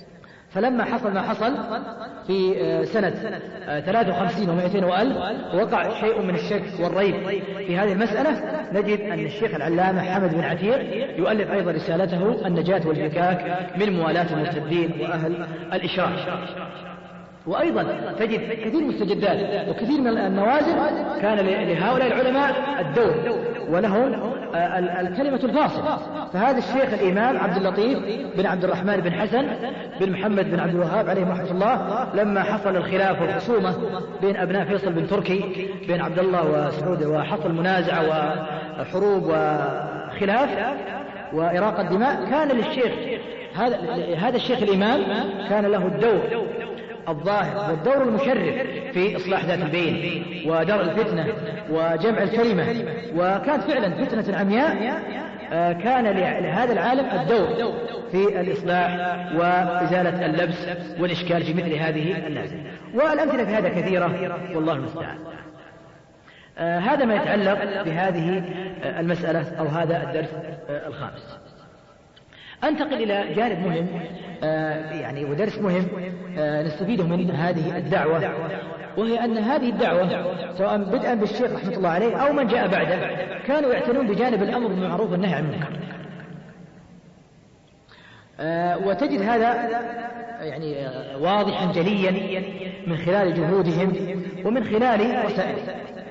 فلما حصل ما حصل في سنة ثلاثة وخمسين ومائتين وألف وقع شيء من الشك والريب في هذه المسألة، نجد أن الشيخ العلامة حمد بن عتيق يؤلف أيضا رسالته النجاة والفكاك من موالاة المرتدين وأهل الإشراك. وأيضا تجد كثير من المستجدات وكثير من النوازل كان لهؤلاء العلماء الدور ولهم الكلمة الفاصلة. فهذا الشيخ الإمام عبد اللطيف بن عبد الرحمن بن حسن بن محمد بن عبد الوهاب عليه رحمة الله، لما حصل الخلاف والخصومة بين أبناء فيصل بن تركي بين عبد الله وسعود وحصل منازعة وحروب وخلاف وإراقة الدماء، كان للشيخ هذا هذا الشيخ الإمام كان له الدور الظاهر والدور المشرف في إصلاح ذات البين ودرء الفتنة وجمع الكلمة، وكانت فعلا فتنة عمياء. كان لهذا العالم الدور في الإصلاح وإزالة اللبس والإشكال في مثل هذه النازل. والأمثلة في هذا كثيرة والله المستعان. هذا ما يتعلق بهذه المسألة أو هذا الدرس الخامس. أنتقل إلى جانب مهم آه يعني ودرس مهم آه نستفيده من هذه الدعوة، وهي أن هذه الدعوة سواء بدءا بالشيخ رحمة الله عليه أو من جاء بعده كانوا يعتنون بجانب الأمر بالمعروف والنهي عن المنكر. آه وتجد هذا يعني آه واضحا جليا من خلال جهودهم ومن خلال رسائلهم.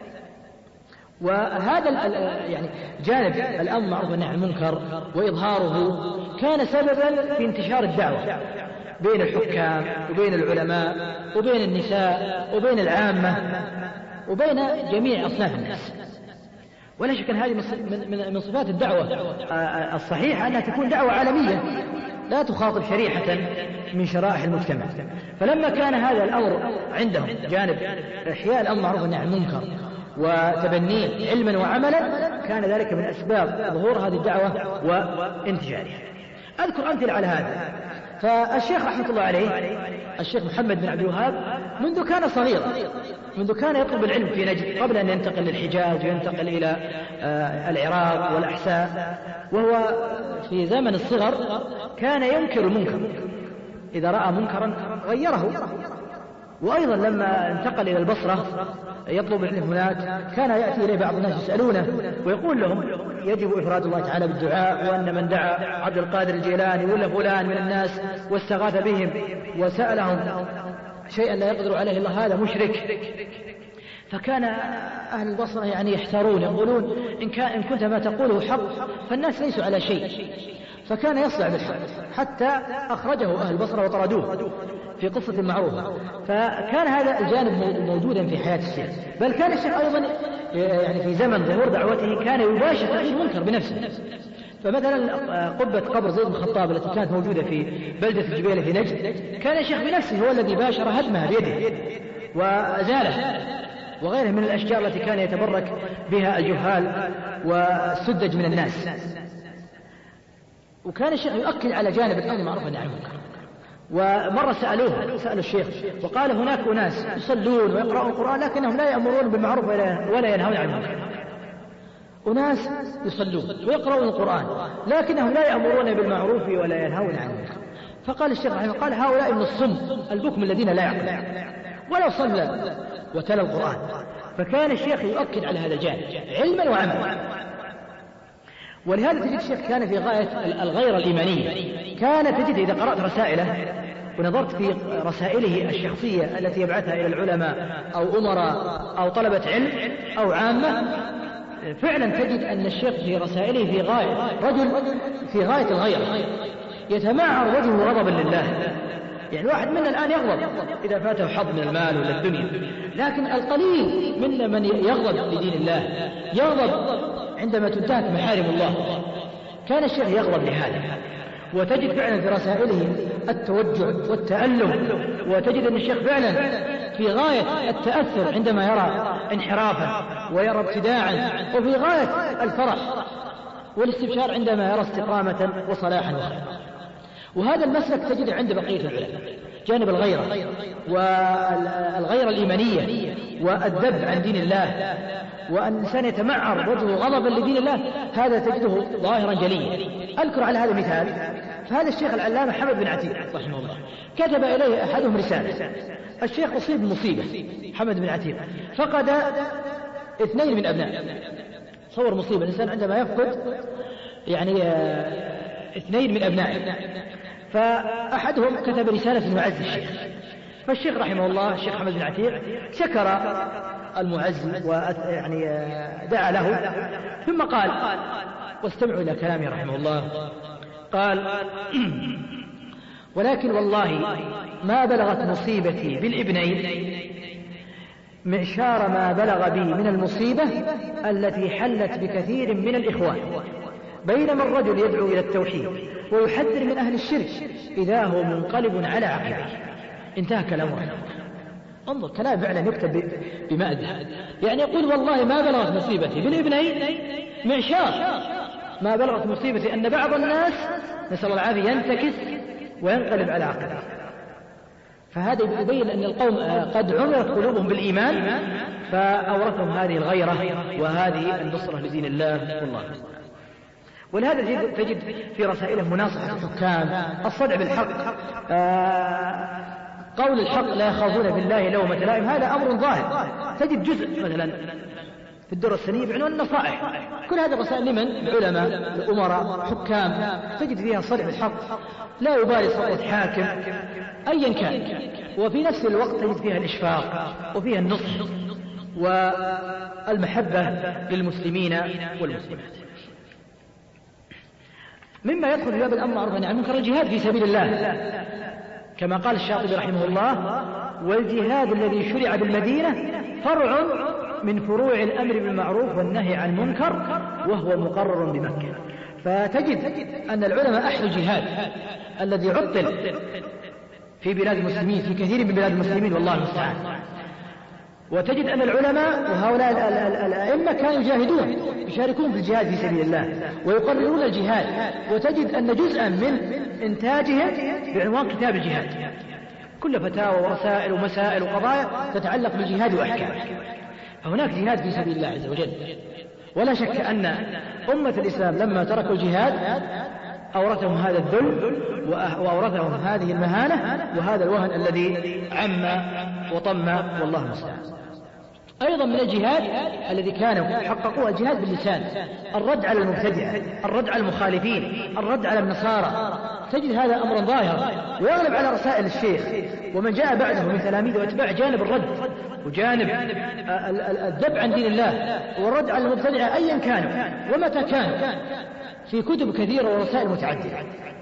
وهذا يعني جانب الأمر بالمعروف والنهي عن المنكر وإظهاره كان سببا في انتشار الدعوة بين الحكام وبين العلماء وبين النساء وبين العامة وبين جميع أصناف الناس. ولا شك أن هذه من صفات الدعوة الصحيحة أنها تكون دعوة عالمية لا تخاطب شريحة من شرائح المجتمع. فلما كان هذا الأمر عندهم جانب إحياء الأمر بالمعروف والنهي عن المنكر وتبنيه علما وعملا، كان ذلك من أسباب ظهور هذه الدعوة وانتشارها. أذكر أمثلة على هذا. فالشيخ رحمة الله عليه الشيخ محمد بن عبد الوهاب منذ كان صغيرا، منذ كان يطلب العلم في نجد قبل أن ينتقل للحجاز وينتقل إلى العراق والأحساء، وهو في زمن الصغر كان ينكر المنكر، إذا رأى منكرا غيره. وأيضا لما انتقل إلى البصرة يطلب العلم هناك كان يأتي إليه بعض الناس يسألونه ويقول لهم يجب إفراد الله تعالى بالدعاء، وأن من دعا عبد القادر الجيلاني ولا فلان من الناس واستغاث بهم وسألهم شيئا لا يقدر عليه إلا هذا مشرك. فكان أهل البصرة يعني يحتارون يقولون إن, كان إن كنت ما تقوله حق فالناس ليسوا على شيء. فكان يصلع بالحق حتى أخرجه أهل البصرة وطردوه في قصة معروفة. فكان هذا الجانب موجودا في حياة الشيخ. بل كان الشيخ أيضا يعني في زمن ظهور دعوته كان يباشر تغيير المنكر بنفسه. فمثلا قبة قبر زيد بن الخطاب التي كانت موجودة في بلدة الجبيلة في نجد كان الشيخ بنفسه هو الذي باشر هدمها بيده وأزالها، وغيرها من الأشجار التي كان يتبرك بها الجهال والسدج من الناس. وكان الشيخ يؤكد على جانب الأمر بالمعروف والنهي عن المنكر. ومرة سألوه سألوا الشيخ وقال هناك أناس يصلون ويقرؤون القرآن لكنهم لا يأمرون بالمعروف ولا ينهون عن المنكر. أناس يصلون ويقرؤون القرآن لكنهم لا يأمرون بالمعروف ولا ينهون عن المنكر. فقال الشيخ رحمه الله قال هؤلاء من الصم البكم الذين لا يعقلون ولو صلى وتلا القرآن. فكان الشيخ يؤكد على هذا الجانب علما وعملا. ولهذا تجد الشيخ كان في غاية الغيرة الإيمانية. كان تجد إذا قرأت رسائله ونظرت في رسائله الشخصية التي يبعثها إلى العلماء أو أمراء أو طلبة علم أو عامة، فعلا تجد أن الشيخ في رسائله في غاية رجل في غاية الغيرة، يتمعر وجهه غضبا لله. يعني واحد منا الآن يغضب إذا فاته حظ من المال ولا الدنيا، لكن القليل منا من يغضب لدين الله، يغضب عندما تنتهك محارم الله. كان الشيخ يغضب لهذا. وتجد فعلا في رسائله التوجع والتألم، وتجد أن الشيخ فعلا في غاية التأثر عندما يرى انحرافا ويرى ابتداعا، وفي غاية الفرح والاستبشار عندما يرى استقامة وصلاحا وخيرا. وهذا المسلك تجد عند بقية العلماء جانب الغيرة والغيرة الإيمانية والذب عن دين الله، وأن الإنسان يتمعر وجهه غضبا لدين الله، هذا تجده ظاهرا جليا. أذكر على هذا مثال فهذا الشيخ العلامة حمد بن عتيق رحمه الله كتب إليه أحدهم رسالة. الشيخ أصيب بمصيبة حمد بن عتيق، فقد اثنين من أبنائه. صور مصيبة الإنسان عندما يفقد يعني اثنين من أبنائه. فأحدهم كتب رسالة المعز الشيخ، فالشيخ رحمه الله الشيخ حمد بن عتيق شكر المعز ويعني دعا له، ثم قال، واستمعوا إلى كلامي رحمه الله، قال: ولكن والله ما بلغت مصيبتي بالابنين معشار ما بلغ بي من المصيبة التي حلت بكثير من الإخوان، بينما الرجل يدعو إلى التوحيد ويحذر من أهل الشرك إذا هو منقلب على عقبيه. انتهى كلامه. انظر كلام فعلا يكتب بماء الذهب. يعني يقول: والله ما بلغت مصيبتي بالابنين معشار ما بلغت مصيبتي أن بعض الناس نسأل الله العافية ينتكس وينقلب على عقبه. فهذا يبين أن القوم قد عمرت قلوبهم بالإيمان فأورثهم هذه الغيرة وهذه النصرة لدين الله والله. ولهذا تجد في رسائله مناصحة الحكام، الصدع بالحق، قول الحق، لا يخافون بالله لومة لائم. هذا أمر ظاهر. تجد جزء مثلا في الدرة السنية بعنوان النصائح، كل هذه الرسائل لمن؟ العلماء، الأمراء، حكام، تجد فيها صدع بالحق، لا يبالي سلطة حاكم أيا كان، وفي نفس الوقت تجد فيها الإشفاق وفيها النصح والمحبة للمسلمين والمسلمات. مما يدخل في باب الأمر بالمعروف والنهي عن المنكر الجهاد في سبيل الله، كما قال الشاطبي رحمه الله: والجهاد الذي شرع بالمدينة فرع من فروع الأمر بالمعروف والنهي عن المنكر وهو مقرر بمكة. فتجد أن العلماء أحيوا الجهاد الذي عطل في بلاد المسلمين، في كثير من بلاد المسلمين والله المستعان. وتجد أن العلماء وهؤلاء الأئمة كانوا يجاهدون، يشاركون في الجهاد في سبيل الله ويقررون الجهاد، وتجد أن جزءا من إنتاجهم بعنوان كتاب الجهاد، كل فتاوى ورسائل ومسائل وقضايا تتعلق بالجهاد وأحكامه. فهناك جهاد في سبيل الله عز وجل، ولا شك أن أمة الإسلام لما تركوا الجهاد أورثهم هذا الذل وأورثهم هذه المهانة وهذا الوهن الذي عم وطم والله المستعان. أيضا من الجهاد الذي كانوا حققوه الجهاد باللسان، الرد على المبتدعة، الرد على المخالفين، الرد على النصارى. تجد هذا أمرا ظاهرا ويغلب على رسائل الشيخ ومن جاء بعده من تلاميذه واتباع جانب الرد وجانب الذب عن دين الله والرد على المبتدعة أيا كانوا ومتى كانوا، في كتب كثيرة ورسائل متعددة.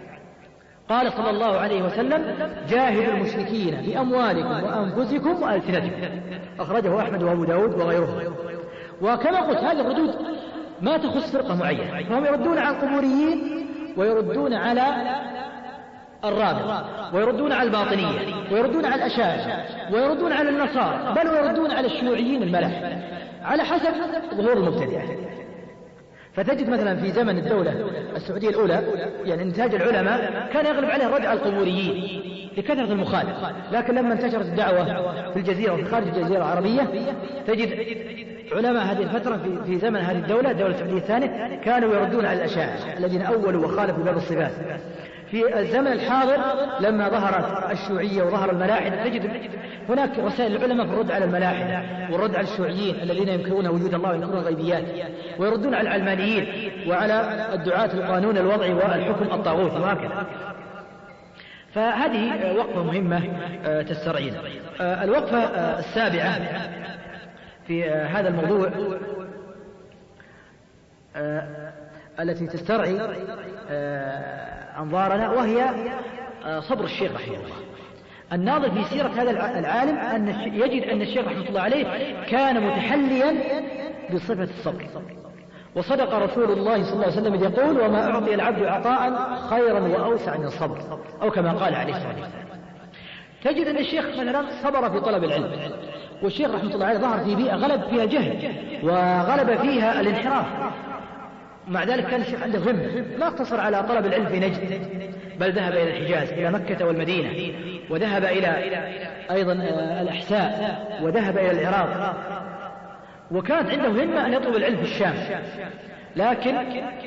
قال صلى الله عليه وسلم: جاهدوا المشركين بأموالكم وأنفسكم وألسنتكم، أخرجه أحمد وأبو داود وغيرهم. وكما قلت هذه الردود ما تخص فرقة معينة، فهم يردون على القبوريين ويردون على الرابط ويردون على الباطنية ويردون على الأشاعرة ويردون على النصارى، بل ويردون على الشيوعيين الملاحدة على حسب ظهور المبتدعة. فتجد مثلا في زمن الدولة السعودية الأولى يعني إنتاج العلماء كان يغلب عليه الرد على القبوريين لكثرة المخالف، لكن لما انتشرت الدعوة في الجزيرة وفي خارج الجزيرة العربية تجد علماء هذه الفترة في, في زمن هذه الدولة الدولة السعودية الثانية كانوا يردون على الأشاعرة الذين أولوا وخالفوا باب الصفات. في الزمن الحاضر لما ظهرت الشيوعية وظهر الملاحدة تجد هناك رسائل العلماء في الرد على الملاحدة والرد على الشيوعيين الذين ينكرون وجود الله وينكرون الغيبيات، ويردون على العلمانيين وعلى الدعاة القانون الوضعي والحكم الطاغوتي وهكذا. فهذه وقفة مهمة تسترعينا. الوقفة السابعة في هذا الموضوع التي تسترعي أنظارنا وهي صبر الشيخ رحمه الله. الناظر في سيرة هذا العالم أن يجد أن الشيخ رحمه الله عليه كان متحليا بصفة الصبر، وصدق رسول الله صلى الله عليه وسلم يقول: وما أعطي العبد عطاء خيرا وأوسع من الصبر، أو كما قال عليه الصلاة والسلام. تجد أن الشيخ مثلا صبر في طلب العلم، والشيخ رحمه الله عليه ظهر في بيئة غلب فيها الجهل وغلب فيها الانحراف، مع ذلك كان الشيخ عنده همة، ما اقتصر على طلب العلم في نجد، بل ذهب إلى الحجاز إلى مكة والمدينة، وذهب إلى أيضا الأحساء، وذهب إلى العراق، وكانت عنده همة أن يطلب العلم في الشام. لكن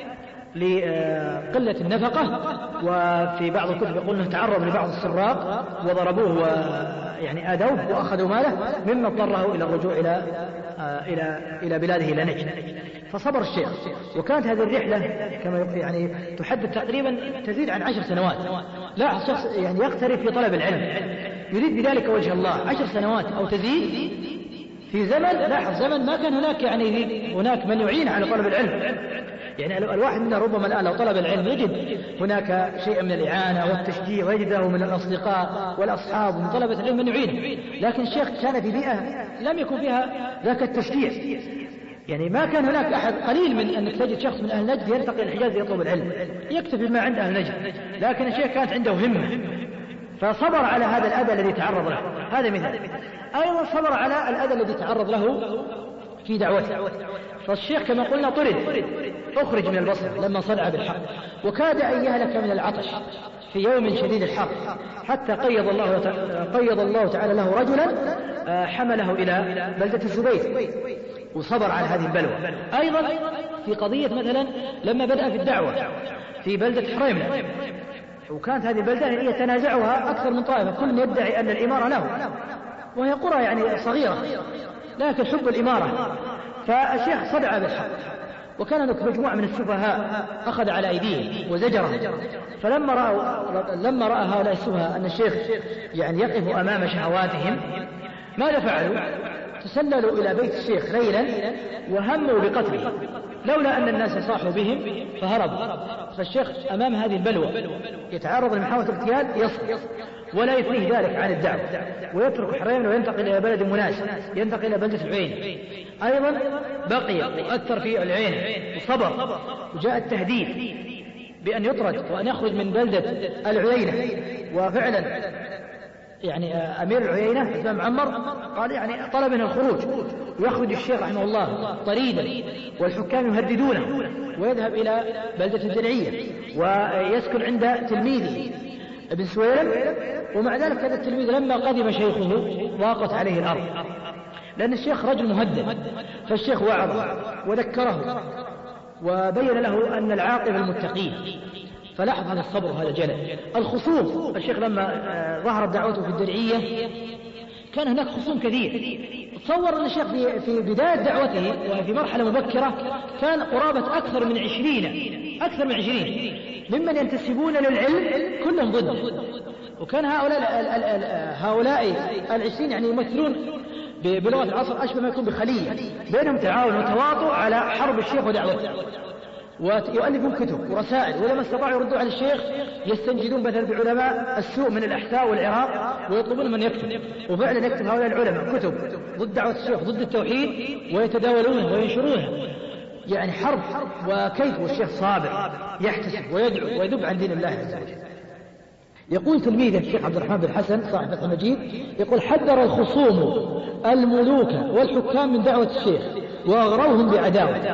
لقلة النفقة، وفي بعض الكتب يقول أنه تعرض لبعض السراق وضربوه يعني آذوه وأخذوا ماله، مما اضطره إلى الرجوع إلى إلى إلى بلاده إلى نجد. فصبر الشيخ، وكانت هذه الرحلة كما يعني تحدد تقريبا تزيد عن عشر سنوات. لاحظ شخص يعني يقترب في طلب العلم يريد بذلك وجه الله، عشر سنوات أو تزيد في زمن، لاحظ زمن ما كان هناك يعني هناك من يعين على طلب العلم. يعني الواحد منا ربما الآن لو طلب العلم يجد هناك شيء من الإعانة والتشجيع، ويجد له من الأصدقاء والأصحاب ومن طلبة العلم من يعينه. لكن الشيخ كان في بيئة لم يكن فيها ذاك التشجيع، يعني ما كان هناك أحد، قليل من أنك تجد شخص من أهل نجد ينتقل الحجاز يطلب العلم، يكتفي بما عند أهل نجد. لكن الشيخ كانت عنده همة، فصبر على هذا الأذى الذي تعرض له. هذا مثال. أيضا صبر على الأذى الذي تعرض له في دعوته. فالشيخ كما قلنا طرد، أخرج من البصرة لما صدع بالحق، وكاد أن يهلك من العطش في يوم شديد الحر، حتى قيض الله قيض الله تعالى له رجلا حمله إلى بلدة الزبير، وصبر على هذه البلوى. أيضا في قضية مثلا لما بدأ في الدعوة في بلدة حريملة، وكانت هذه البلدة هي تنازعها أكثر من طائفة، كل يدعي أن الإمارة له، وهي قرى يعني صغيرة لكن حب الإمارة. فالشيخ صدع بالحق، وكان هناك مجموعة من السفهاء أخذ على أيديهم وزجرهم. فلما رأوا لما رأى هؤلاء السفهاء أن الشيخ يعني يقف أمام شهواتهم، ماذا فعلوا؟ تسللوا إلى بيت الشيخ ليلا وهموا بقتله، لولا أن الناس صاحوا بهم فهربوا. فالشيخ أمام هذه البلوى يتعرض لمحاولة اغتيال يصبر، ولا يثنيه ذلك عن الدعوة، ويترك حريملة وينتقل إلى بلد مناسب، ينتقل إلى بلدة العيينة. أيضا بقي وأثر في العيينة وصبر، وجاء التهديد بأن يطرد وأن يخرج من بلدة العيينة. وفعلا يعني أمير العيينة الإمام معمر قال يعني طلب منه الخروج، ويخرج الشيخ رحمه الله طريدا والحكام يهددونه، ويذهب إلى بلدة الدرعية ويسكن عند تلميذه ابن سويلم. ومع ذلك هذا التلميذ لما قدم شيخه ضاقت عليه الأرض، لأن الشيخ رجل مهدد. فالشيخ وعظه وذكره وبين له أن العاقبة المتقين. فلاحظ هذا الصبر وهذا الجلد. الخصوم، الشيخ لما ظهرت دعوته في الدرعية كان هناك خصوم كثير. تصور أن الشيخ في, في بداية دعوته وفي مرحلة مبكرة كان قرابة أكثر من عشرين أكثر من عشرين ممن ينتسبون للعلم كلهم ضده. وكان هؤلاء هؤلاء العشرين يعني يمثلون بلغة العصر أشبه ما يكون بخلية، بينهم تعاون وتواطؤ على حرب الشيخ ودعوته، ويؤلفون كتب ورسائل، ولما استطاعوا يردوا على الشيخ يستنجدون مثلا بعلماء السوء من الأحساء والعراق ويطلبون من يكتب. وفعلا يكتب هؤلاء العلماء كتب ضد دعوة الشيخ ضد التوحيد ويتداولونها وينشرونها، يعني حرب. وكيف والشيخ صابر يحتسب ويدعو ويذب عن دين الله عز وجل. يقول تلميذه الشيخ عبد الرحمن بن حسن صاحب فتح المجيد، يقول حذر الخصوم الملوك والحكام من دعوة الشيخ وأغروهم بعداوة.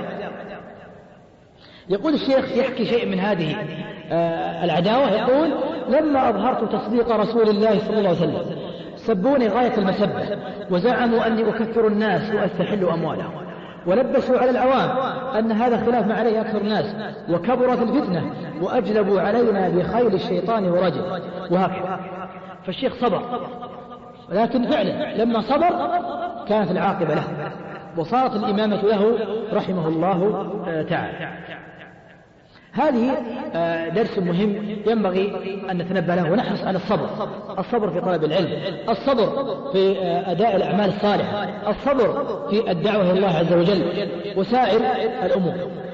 يقول الشيخ يحكي شيء من هذه العداوة، يقول لما أظهرت تصديق رسول الله صلى الله عليه وسلم سبوني غاية المسبة، وزعموا أني أكثر الناس وأستحل أموالهم، ولبسوا على العوام أن هذا خلاف ما عليه أكثر الناس، وكبرت الفتنة، وأجلبوا علينا بخيل الشيطان ورجل، وهكذا. فالشيخ صبر، ولكن فعلا لما صبر كانت العاقبة له، وصارت الإمامة له رحمه الله تعالى. هذه درس مهم ينبغي أن نتنبه له ونحرص على الصبر. الصبر في طلب العلم، الصبر في أداء الأعمال الصالحة، الصبر في الدعوة إلى الله عز وجل وسائر الأمور.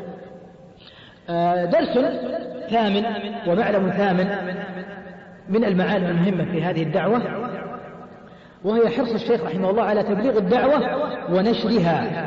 درس ثامن ومعلم ثامن من المعالم المهمة في هذه الدعوة، وهي حرص الشيخ رحمه الله على تبليغ الدعوة ونشرها.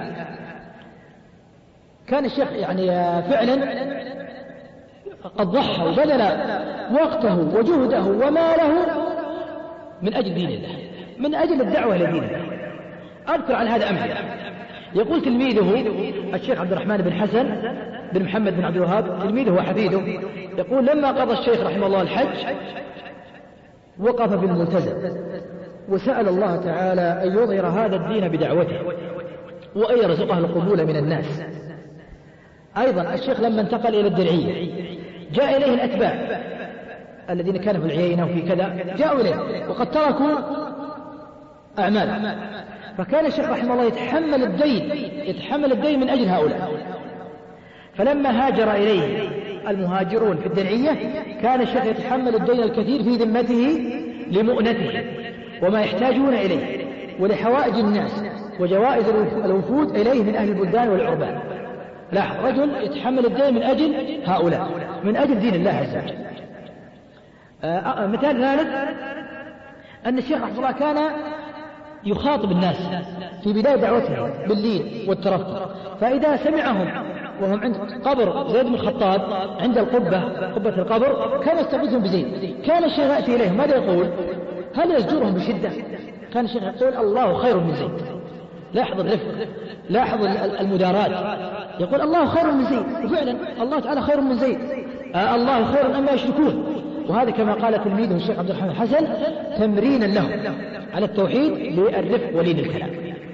كان الشيخ يعني فعلا قد ضحى وبذل وقته وجهده وماله من أجل دين الله، من أجل الدعوة إلى دين الله. أذكر عن هذا أمثلة. يقول تلميذه الشيخ عبد الرحمن بن حسن بن محمد بن عبد الوهاب، تلميذه وحفيده، يقول لما قضى الشيخ رحمه الله الحج وقف بالملتزم وسأل الله تعالى أن يظهر هذا الدين بدعوته وأن يرزقه القبول من الناس. أيضا الشيخ لما انتقل إلى الدرعية جاء إليه الأتباع الذين كانوا في العيينة وفي كذا، جاءوا إليه وقد تركوا أعمال، فكان الشيخ رحمه الله يتحمل الدين يتحمل الدين من أجل هؤلاء. فلما هاجر إليه المهاجرون في الدرعية كان الشيخ يتحمل الدين الكثير في ذمته لمؤنته وما يحتاجون إليه ولحوائج الناس وجوائز الوفود إليه من أهل البلدان والعربان. لاحظ، رجل يتحمل الدين من أجل هؤلاء، من أجل دين الله عز وجل. آه مثال ثالث أن الشيخ رحمه الله كان يخاطب الناس في بداية دعوته باللين والترفق، فإذا سمعهم وهم عند قبر زيد بن الخطاب عند القبة قبة القبر كان يستغيثهم بزيد، كان الشيخ يأتي إليهم ماذا يقول؟ هل يزجرهم بشدة؟ كان الشيخ يقول الله خير من زيد. لاحظ الرفق، لاحظ المدارات، يقول الله خير من زيد، وفعلا الله تعالى خير من زيد. آه الله خير أما يشركون. وهذا كما قال تلميذه الشيخ عبد الرحمن الحسن تمرينا له على التوحيد بالرفق ولين الكلام.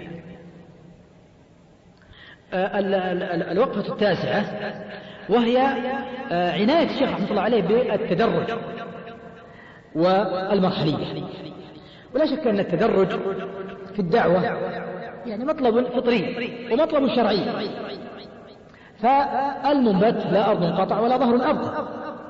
آه الوقفة التاسعة وهي آه عناية الشيخ رحمه الله عليه بالتدرج والمرحلية. ولا شك أن التدرج في الدعوة يعني مطلب فطري ومطلب شرعي، فالمنبت لا أرض قطع ولا ظهر أبقى،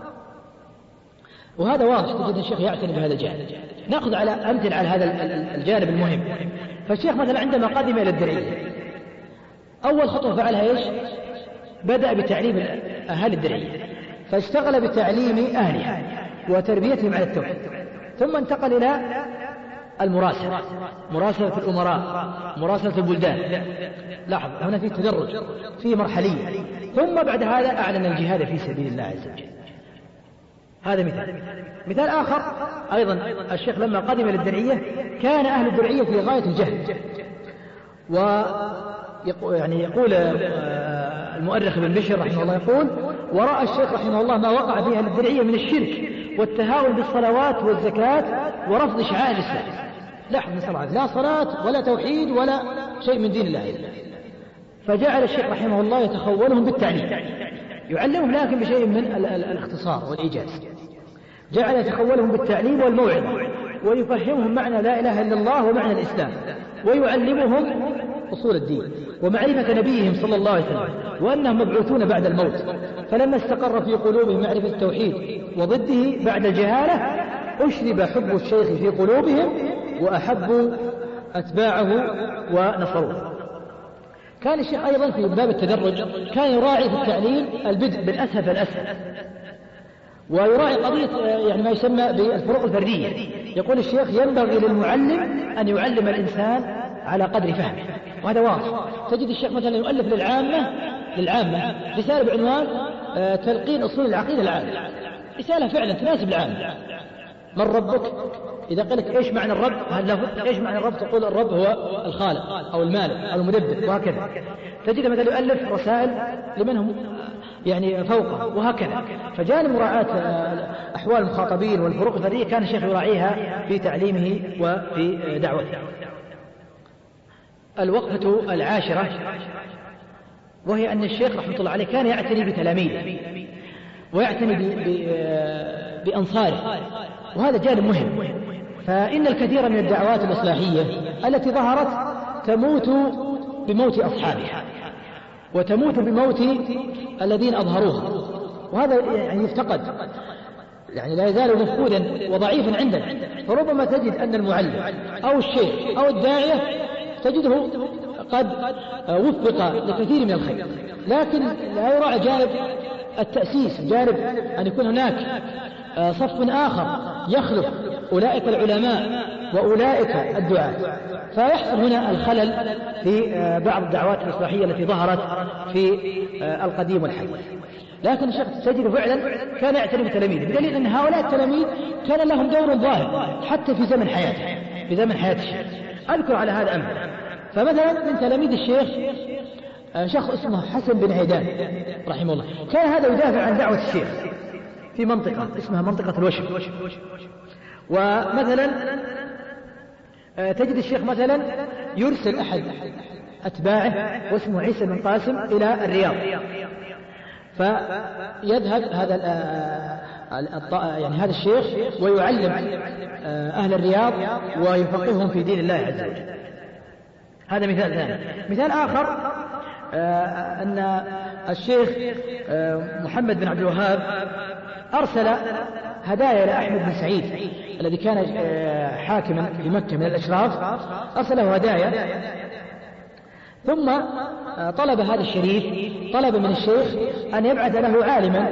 وهذا واضح تجد الشيخ يعتني بهذا الجانب. نأخذ على أمثل على هذا الجانب المهم. فالشيخ مثلا عندما قدم إلى الدرعية أول خطوة فعلها إيش؟ بدأ بتعليم أهل الدرعية، فاشتغل بتعليم أهلها وتربيتهم على التوحيد، ثم انتقل إلى المراسلة، مراسلة الأمراء، مراسلة البلدان. لاحظ هنا في تدرج، في مرحلية، ثم بعد هذا أعلن الجهاد في سبيل الله عز وجل. هذا مثال. مثال آخر أيضا الشيخ لما قدم للدرعية كان أهل الدرعية في غاية الجهل، ويعني يقول المؤرخ بن بشر رحمه الله يقول ورأى الشيخ رحمه الله ما وقع في أهل الدرعية من الشرك والتهاون بالصلوات والزكاة ورفض شعائر الإسلام. لاحظ مثل لا صلاة ولا توحيد ولا شيء من دين الله، فجعل الشيخ رحمه الله يتخولهم بالتعليم، يعلمهم لكن بشيء من الاختصار والإيجاز. جعل يتخولهم بالتعليم والموعظة ويفهمهم معنى لا إله إلا الله ومعنى الإسلام، ويعلمهم أصول الدين ومعرفة نبيهم صلى الله عليه وسلم وأنهم مبعوثون بعد الموت. فلما استقر في قلوبهم معرفة التوحيد وضده بعد الجهالة أشرب حب الشيخ في قلوبهم وأحبوا أتباعه ونصروه. كان الشيخ أيضا في باب التدرج كان يراعي في التعليم البدء بالأسهل فالأسهل، ويراعي قضية يعني ما يسمى بالفروق الفردية. يقول الشيخ ينبغي للمعلم أن يعلم الإنسان على قدر فهمه، وهذا واضح. تجد الشيخ مثلا يؤلف للعامة للعامة رسالة بعنوان تلقين أصول العقيدة العامة، رسالة فعلا تناسب العامة. من ربك؟ إذا قال لك إيش معنى الرب؟ هل له إيش معنى الرب؟ تقول الرب هو الخالق أو المالك أو المدبر، وهكذا. تجد مثلا يؤلف رسائل لمن هم يعني فوقه، وهكذا. فجانب مراعاة أحوال المخاطبين والفروق الفردية كان الشيخ يراعيها في تعليمه وفي دعوته. الوقفة العاشرة وهي أن الشيخ رحمة الله عليه كان يعتني بتلاميذه ويعتني بأنصاره، وهذا جانب مهم. فإن الكثير من الدعوات الإصلاحية التي ظهرت تموت بموت أصحابها وتموت بموت الذين أظهروها، وهذا يعني يفتقد، يعني لا يزال مفقودا وضعيفا عندنا. فربما تجد أن المعلم أو الشيخ أو الداعية تجده قد وفق لكثير من الخير، لكن لا يراعي جانب التأسيس، جانب أن يكون هناك صف آخر يخلف أولئك العلماء وأولئك الدعاة، فيحصل هنا الخلل في بعض الدعوات الإصلاحية التي ظهرت في القديم والحديث. لكن الشيخ تجد فعلا كان يعتني بتلاميذه، بدليل أن هؤلاء التلاميذ كان لهم دور ظاهر حتى في زمن حياته، في زمن حياة الشيخ. أذكر على هذا أمر. فمثلا من تلاميذ الشيخ شيخ اسمه حسن بن عيدان رحمه الله، كان هذا يدافع عن دعوة الشيخ في منطقة اسمها منطقة الوشم. ومثلا تجد الشيخ مثلا يرسل أحد أتباعه واسمه عيسى بن قاسم إلى الرياض، فيذهب هذا يعني هذا الشيخ ويعلم أهل الرياض ويفقههم في دين الله عز وجل. هذا مثال ثاني. مثال آخر أن الشيخ محمد بن عبد الوهاب أرسل هدايا إلى أحمد بن سعيد الذي كان حاكما في مكة من الأشراف، أرسله هدايا، ثم طلب هذا الشريف طلب من الشيخ أن يبعث له عالما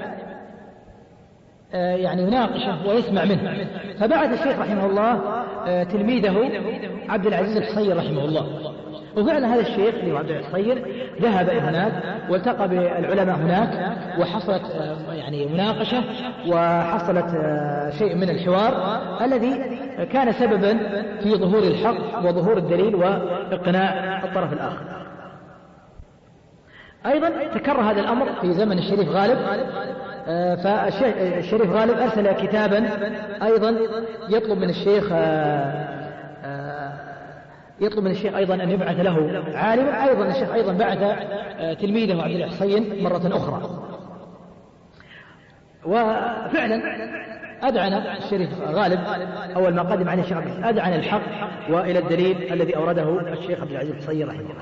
يعني يناقشه ويسمع منه، فبعث الشيخ رحمه الله تلميذه عبد العزيز الحصير رحمه الله. وفعلا هذا الشيخ اللي هو عبد العزيز الحصير ذهب إلى هناك والتقى بالعلماء هناك، وحصلت يعني مناقشة وحصلت شيء من الحوار الذي كان سببا في ظهور الحق وظهور الدليل واقناع الطرف الآخر. أيضا تكرر هذا الأمر في زمن الشريف غالب، فالشريف غالب أرسل كتابا أيضا يطلب من الشيخ يطلب من الشيخ أيضا أن يبعث له عالما. أيضا الشيخ أيضا بعث تلميذه عبد الحصين مرة أخرى، وفعلا أدعن الشريف غالب أول ما قدم عليه الشيخ أدعن الحق وإلى الدليل الذي أورده الشيخ عبد العزيز الحصير رحمه الله.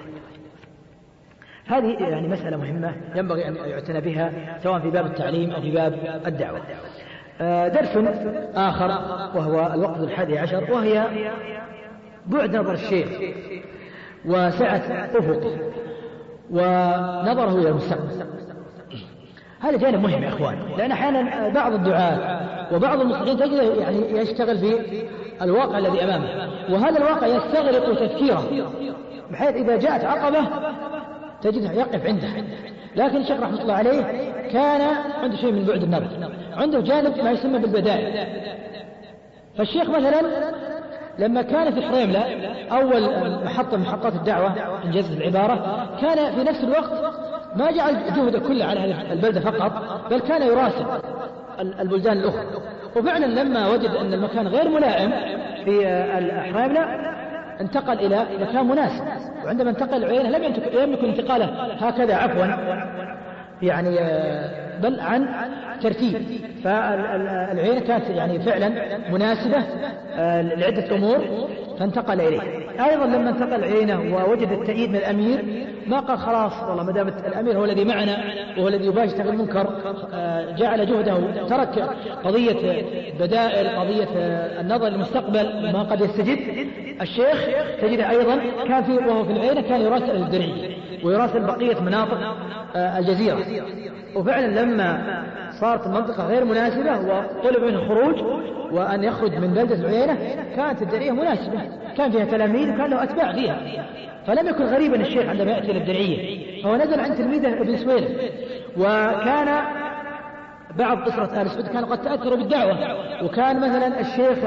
هذه يعني مسألة مهمة ينبغي أن يعتنى بها سواء في باب التعليم أو في باب الدعوة. درس آخر وهو الوقت الحادي عشر، وهي بعد نظر الشيخ وسعة أفقه ونظره إلى المستقبل. هذا جانب مهم يا إخوان، لأن أحيانا بعض الدعاة وبعض المصلحين تجد يعني يشتغل في الواقع الذي أمامه، وهذا الواقع يستغرق تفكيره بحيث إذا جاءت عقبة تجده يقف عنده. لكن الشيخ رحمة الله عليه كان عنده شيء من بعد النظر، عنده جانب ما يسمى بالبدائل. فالشيخ مثلا لما كان في حريملة أول محطة من محطات الدعوة إنجاز العبارة، كان في نفس الوقت ما جعل جهده كله على هذه البلدة فقط، بل كان يراسل البلدان الأخرى. وفعلا لما وجد أن المكان غير ملائم في حريملة انتقل إلى مكان مناسب، وعندما انتقل العينة لم يكن انتقاله هكذا عفوا يعني بل عن ترتيب. فالعينة كانت يعني فعلا مناسبة لعدة أمور فانتقل إليه. أيضا لما انتقل العينة ووجد التأييد من الأمير ما قال خلاص والله ما دام الأمير هو الذي معنا وهو الذي يباشر المنكر، جعل جهده ترك قضية بدائل قضية النظر للمستقبل ما قد يستجد. الشيخ تجده أيضا كان في وهو في العينة كان يراسل الدرعية ويراسل بقية مناطق الجزيرة. وفعلا لما صارت المنطقة غير مناسبة وطلب منه الخروج وأن يخرج من بلدة العيينة، كانت الدرعية مناسبة، كان فيها تلاميذ وكان له أتباع فيها، فلم يكن غريبا الشيخ عندما يأتي إلى الدرعية. هو نزل عند تلميذه ابن سويلم، وكان بعض أسرة آل سعود كانوا قد تأثروا بالدعوة، وكان مثلا الشيخ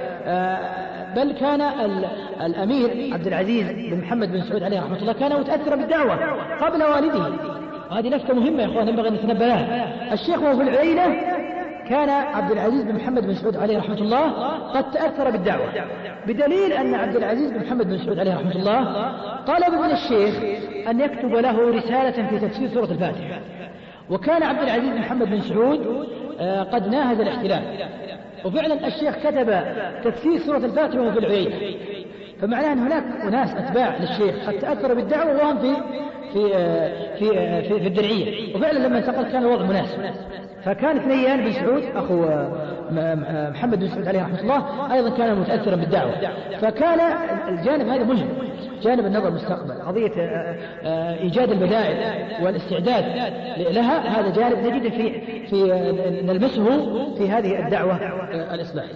بل كان الأمير عبد العزيز بن محمد بن سعود عليه رحمة الله كان متأثرا بالدعوة قبل والده. وهذه نكتة مهمة يا إخوان ينبغي أن نتنبه لها. الشيخ وهو في العيلة كان عبد العزيز بن محمد بن سعود عليه رحمة الله قد تأثر بالدعوة، بدليل أن عبد العزيز بن محمد بن سعود عليه رحمة الله طلب من الشيخ أن يكتب له رسالة في تفسير سورة الفاتحة. وكان عبد العزيز بن محمد بن سعود قد ناهز الاحتلال، وفعلا الشيخ كتب تفسير سورة الفاتحة وهو في العيلة، فمعناه أن هناك أناس أتباع للشيخ قد تأثروا بالدعوة وهم في في في في, في الدرعية. وفعلا لما انتقل كان الوضع مناسب. فكان اثنيان بن سعود أخو محمد بن سعود عليه رحمة الله أيضا كان متأثرا بالدعوة. فكان الجانب هذا مهم، جانب النظر المستقبل، قضية إيجاد البدائل والاستعداد لها، هذا جانب نجده في في نلمسه في هذه الدعوة الإصلاحية.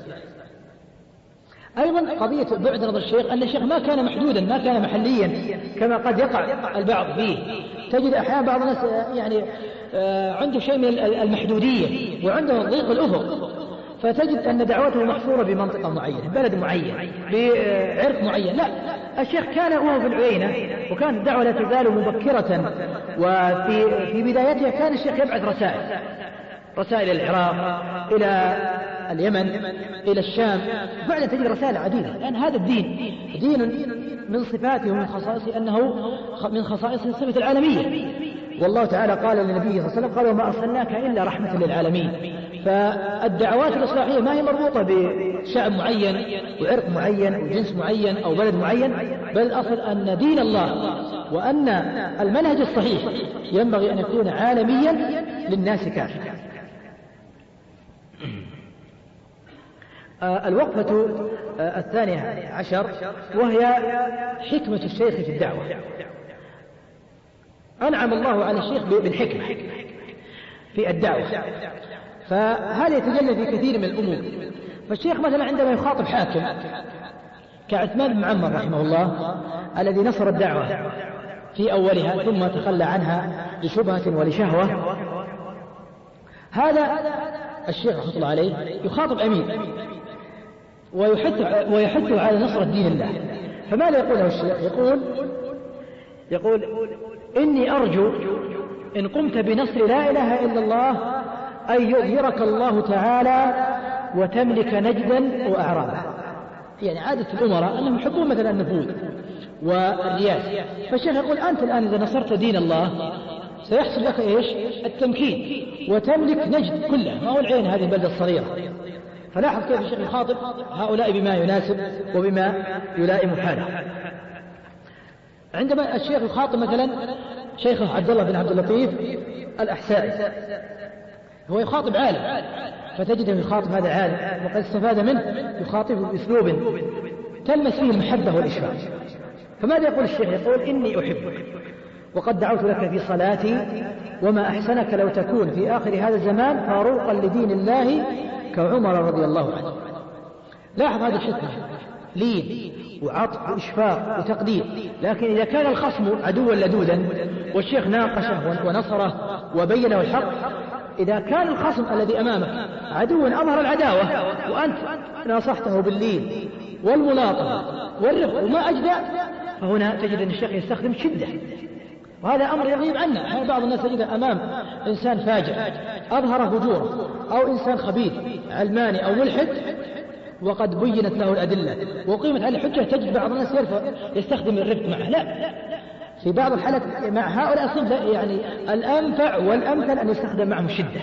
أيضا قضية بعد نظر الشيخ أن الشيخ ما كان محدودا، ما كان محليا كما قد يقع البعض فيه. تجد أحيانا بعض الناس يعني عنده شيء من المحدودية وعنده ضيق الأفق، فتجد أن دعوته محصورة بمنطقة معينة، بلد معين، بعرق معين. لا، الشيخ كان وهو في العيينة وكانت الدعوة لا تزال مبكرة، وفي في بدايتها كان الشيخ يبعث رسائل رسائل إلى العراق، إلى اليمن، إلى الشام. فعلا تجد رسائل عديدة، لأن هذا الدين دين من صفاته ومن خصائصه أنه من خصائصه الصفة العالمية، والله تعالى قال للنبي صلى الله عليه وسلم قال وما أرسلناك إلا رحمة للعالمين. فالدعوات الإصلاحية ما هي مربوطة بشعب معين وعرق معين وجنس معين أو بلد معين، بل الأصل أن دين الله وأن المنهج الصحيح ينبغي أن يكون عالميا للناس كافة. الوقفة الثانية عشر وهي حكمة الشيخ في الدعوة. أنعم الله على الشيخ بالحكمة في الدعوة، فهذا يتجلى في كثير من الأمور. فالشيخ مثلا عندما يخاطب حاكم كعثمان بن معمر رحمه الله الذي نصر الدعوة في أولها ثم تخلى عنها لشبهة ولشهوة، هذا الشيخ رحمه الله عليه يخاطب أمير ويحث ويحثه على نصرة دين الله. فماذا يقول له الشيخ؟ يقول يقول إني أرجو إن قمت بنصر لا إله إلا الله أن يظهرك الله تعالى وتملك نجدا وأعرابا. يعني عادة الأمراء أنهم يحبون مثلا النفوذ والرياسة، فالشيخ يقول أنت الآن إذا نصرت دين الله سيحصل لك إيش؟ التمكين وتملك نجد كله، ما هو العين هذه البلدة الصغيرة. فلاحظ كيف الشيخ يخاطب هؤلاء بما يناسب وبما يلائم حاله. عندما الشيخ يخاطب مثلا شيخه عبد الله بن عبد اللطيف الأحسائي، هو يخاطب عالم فتجده يخاطب هذا عالم وقد استفاد منه، يخاطبه بأسلوب تلمس فيه المحبة والإشفاق. فماذا يقول الشيخ؟ يقول إني أحبك وقد دعوت لك في صلاتي وما أحسنك لو تكون في آخر هذا الزمان فاروقا لدين الله كعمر رضي الله عنه. لاحظ هذه الحكمة، لين وعطف وإشفاق وتقدير. لكن إذا كان الخصم عدوا لدودا والشيخ ناقشه ونصره وبين له الحق، إذا كان الخصم الذي أمامك عدوا أظهر العداوة وأنت ناصحته باللين والملاطفة والرفق وما أجدى، فهنا تجد أن الشيخ يستخدم شدة، وهذا أمر يغيب عنا. بعض الناس تجده أمام إنسان فاجر أظهر فجوره أو إنسان خبيث علماني أو ملحد وقد بينت له الأدلة وقيمت على الحجة، تجد بعض الناس يستخدم الرفق معه. لا، في بعض الحالات مع هؤلاء الصنف يعني الأنفع والأمثل أن يستخدم معهم الشدة.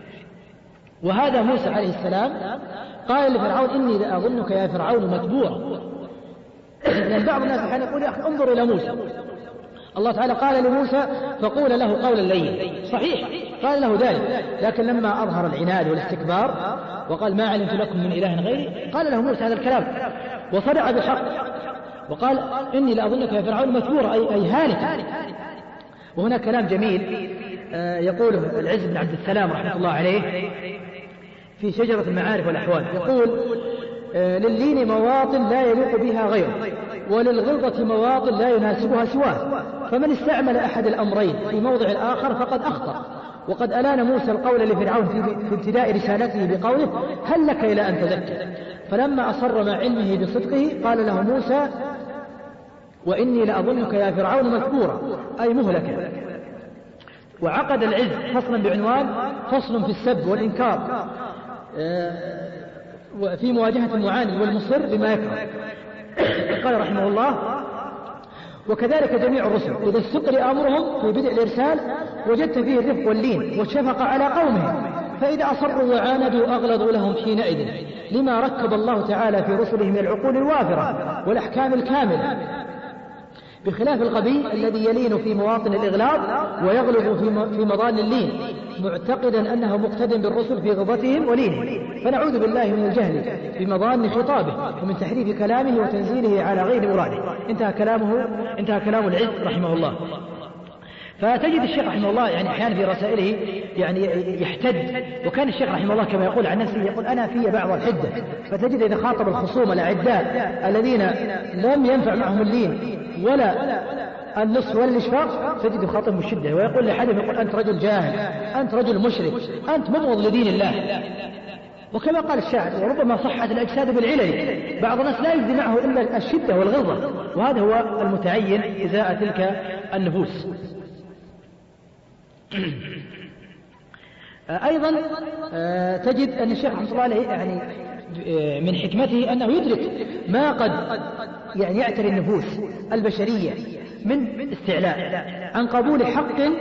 وهذا موسى عليه السلام قال لفرعون إني لأظنك يا فرعون مدبورا. لأن بعض الناس حين يقول يا أخي انظر إلى موسى، الله تعالى قال لموسى فقول له قولا لينا، صحيح قال له ذلك، لكن لما أظهر العناد والاستكبار وقال ما علمت لكم من إله غيري قال له موسى هذا الكلام وصدع بالحق وقال إني لأظنك يا فرعون مثبورا أي, أي هالك. وهنا كلام جميل يقوله العز بن عبد السلام رحمه الله عليه في شجرة المعارف والأحوال، يقول لللين مواطن لا يليق بها غيره وللغلظة مواطن لا يناسبها سواه، فمن استعمل أحد الأمرين في موضع الآخر فقد أخطأ. وقد ألان موسى القول لفرعون في ابتداء رسالته بقوله هل لك إلى أن تزكى، فلما أصر مع علمه بصدقه قال له موسى وإني لأظنك يا فرعون مثبورا أي مهلكا. وعقد العز فصلا بعنوان فصل في السب والإنكار في مواجهة المعاند والمصر بما يكره. قال رحمه الله وكذلك جميع الرسل إذا استقر أمرهم في بدء الإرسال وجدت فيه الرفق واللين والشفقة على قومهم، فإذا أصروا وعاندوا أغلظوا لهم حينئذ لما ركب الله تعالى في رسله من العقول الوافرة والأحكام الكاملة، بخلاف الغبي الذي يلين في مواطن الإغلاظ ويغلظ في مضان اللين معتقدا أنه مقتد بالرسل في غضبتهم ولينهم. فنعوذ بالله من الجهل بمضان خطابه ومن تحريف كلامه وتنزيله على غير مراده. انتهى كلامه انتهى كلام العز رحمه الله. فتجد الشيخ رحمه الله يعني أحيانا في رسائله يعني يحتد، وكان الشيخ رحمه الله كما يقول عن نفسه يقول أنا في بعض الحدة، فتجد إذا خاطب الخصوم الأعداء الذين لم ينفع معهم اللين ولا النصح والإشفاق تجد خاطبهم الشدة، ويقول لحدهم يقول أنت رجل جاهل، أنت رجل مشرك، أنت مبغض لدين الله. وكما قال الشاعر وربما صحت الأجساد بالعلل، بعض الناس لا يجزي معه إلا الشدة والغلظة، وهذا هو المتعين إزاء تلك النفوس. أيضا تجد أن الشيخ رحمه الله عليه يعني من حكمته أنه يدرك ما قد يعني يعتري النفوس البشرية من استعلاء عن قبول حق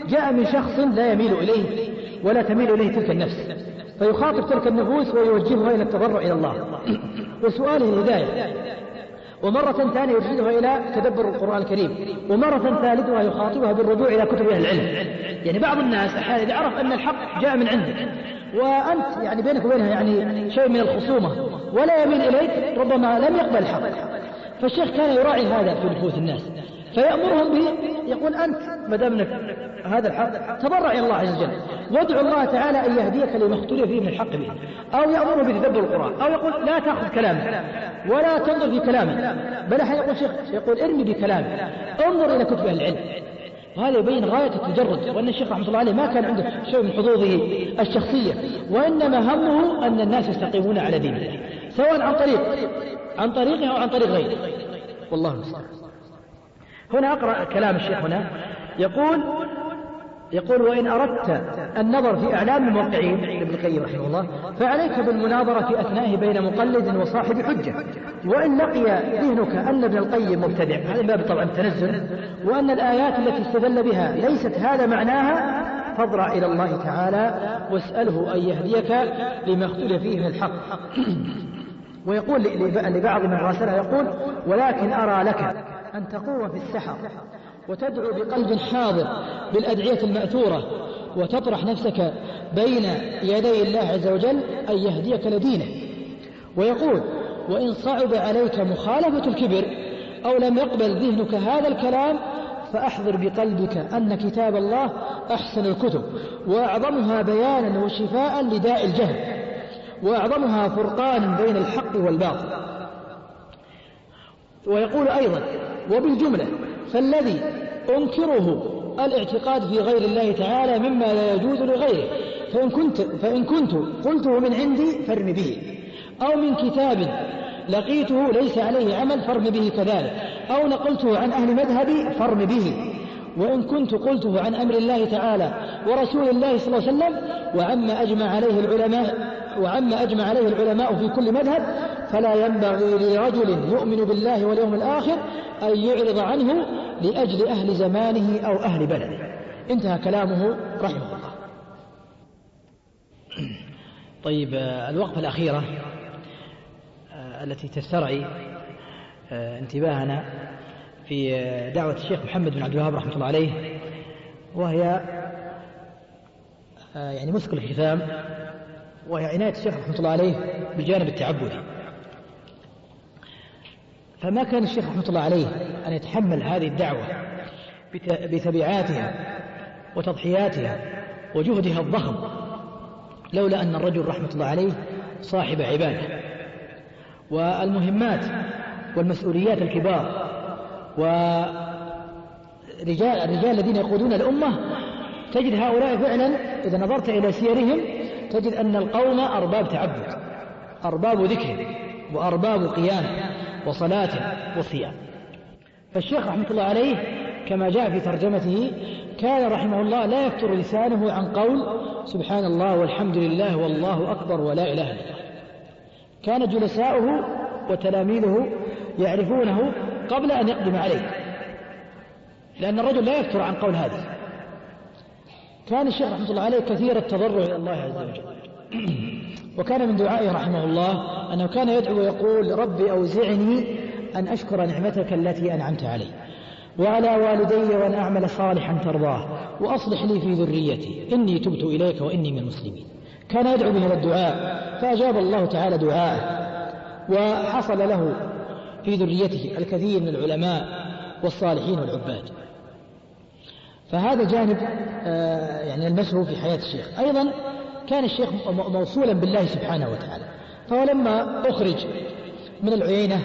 جاء من شخص لا يميل إليه ولا تميل إليه تلك النفس، فيخاطب تلك النفوس ويوجهها إلى التضرع إلى الله وسؤاله الهداية، ومرة ثانية يرشدها إلى تدبر القرآن الكريم، ومرة ثالثة يخاطبها بالرجوع إلى كتب أهل العلم. يعني بعض الناس أحيانا إذا عرف أن الحق جاء من عندك وأنت يعني بينك وبينها يعني شيء من الخصومة ولا يميل إليك، ربما لم يقبل الحق. فالشيخ كان يراعي هذا في نفوس الناس، فيأمرهم به، يقول أنت ما دام هذا الحق تضرع إلى الله عز وجل وادعو الله تعالى أن يهديك لما اختلف فيه من الحق به، أو يأمره بتدبر القرآن، أو يقول لا تأخذ كلامه ولا تنظر في كلامه، بل أحيانا يقول شيخ يقول ارمي بكلامه، انظر إلى كتب أهل العلم. وهذا يبين غاية التجرد، وأن الشيخ رحمة الله عليه ما كان عنده شيء من حظوظه الشخصية، وإنما همه أن الناس يستقيمون على دين الله، سواء عن طريق عن طريقه أو عن طريق غيره، والله المستعان. هنا أقرأ كلام الشيخ هنا، يقول يقول وإن أردت النظر في أعلام الموقعين ابن القيم رحمه الله فعليك بالمناظرة في أثنائه بين مقلد وصاحب حجة، وإن لقي ذهنك أن ابن القيم مبتدع، هذا باب طبعا التنزل، وأن الآيات التي استدل بها ليست هذا معناها، فاضرع إلى الله تعالى واسأله أن يهديك لما اختلف فيه من الحق. ويقول لبعض من راسله يقول ولكن أرى لك أن تقوم في السحر وتدعو بقلب حاضر بالأدعية المأثورة وتطرح نفسك بين يدي الله عز وجل أن يهديك لدينه. ويقول وإن صعب عليك مخالفة الكبر أو لم يقبل ذهنك هذا الكلام فأحضر بقلبك أن كتاب الله أحسن الكتب وأعظمها بيانا وشفاء لداء الجهل، وأعظمها فرقانا بين الحق والباطل. ويقول أيضا وبالجملة فالذي أنكره الاعتقاد في غير الله تعالى مما لا يجوز لغيره، فإن كنت, فإن كنت قلته من عندي فارم به، أو من كتاب لقيته ليس عليه عمل فارم به كذلك، أو نقلته عن أهل مذهبي فارم به، وإن كنت قلته عن أمر الله تعالى ورسول الله صلى الله عليه وسلم وعما أجمع عليه العلماء وعما أجمع عليه العلماء في كل مذهب فلا ينبغي لرجل يؤمن بالله واليوم الآخر أن يعرض عنه لأجل أهل زمانه أو أهل بلده. انتهى كلامه رحمه الله. طيب الوقفة الأخيرة التي تسترعي انتباهنا في دعوة الشيخ محمد بن عبد الوهاب رحمة الله عليه، وهي يعني مثقل الختام، وهي عناية الشيخ رحمة الله عليه بالجانب التعبدي. فما كان الشيخ رحمة الله عليه أن يتحمل هذه الدعوة بتبعاتها وتضحياتها وجهدها الضخم لولا أن الرجل رحمة الله عليه صاحب عبادة، والمهمات والمسؤوليات الكبار، ورجال الرجال الذين يقودون الأمة تجد هؤلاء فعلا إذا نظرت إلى سيرهم تجد أن القوم أرباب تعبد، أرباب ذكر، وأرباب قيام وصلاة وصيام. فالشيخ رحمة الله عليه كما جاء في ترجمته كان رحمه الله لا يفتر لسانه عن قول سبحان الله والحمد لله والله أكبر ولا إله إلا الله. كان جلساؤه وتلاميذه يعرفونه قبل أن يقدم عليه، لأن الرجل لا يفتر عن قول هذا. كان الشيخ رحمة الله عليه كثير التضرع إلى الله عز وجل، وكان من دعائه رحمه الله أنه كان يدعو ويقول ربي أوزعني أن أشكر نعمتك التي أنعمت علي وعلى والدي وأن أعمل صالحا ترضاه وأصلح لي في ذريتي إني تبت إليك وإني من المسلمين. كان يدعو بهذا الدعاء فأجاب الله تعالى دعاءه، وحصل له في ذريته الكثير من العلماء والصالحين والعباد. فهذا جانب يعني المسه في حياة الشيخ. أيضا كان الشيخ موصولا بالله سبحانه وتعالى، فهو لما أخرج من العيينة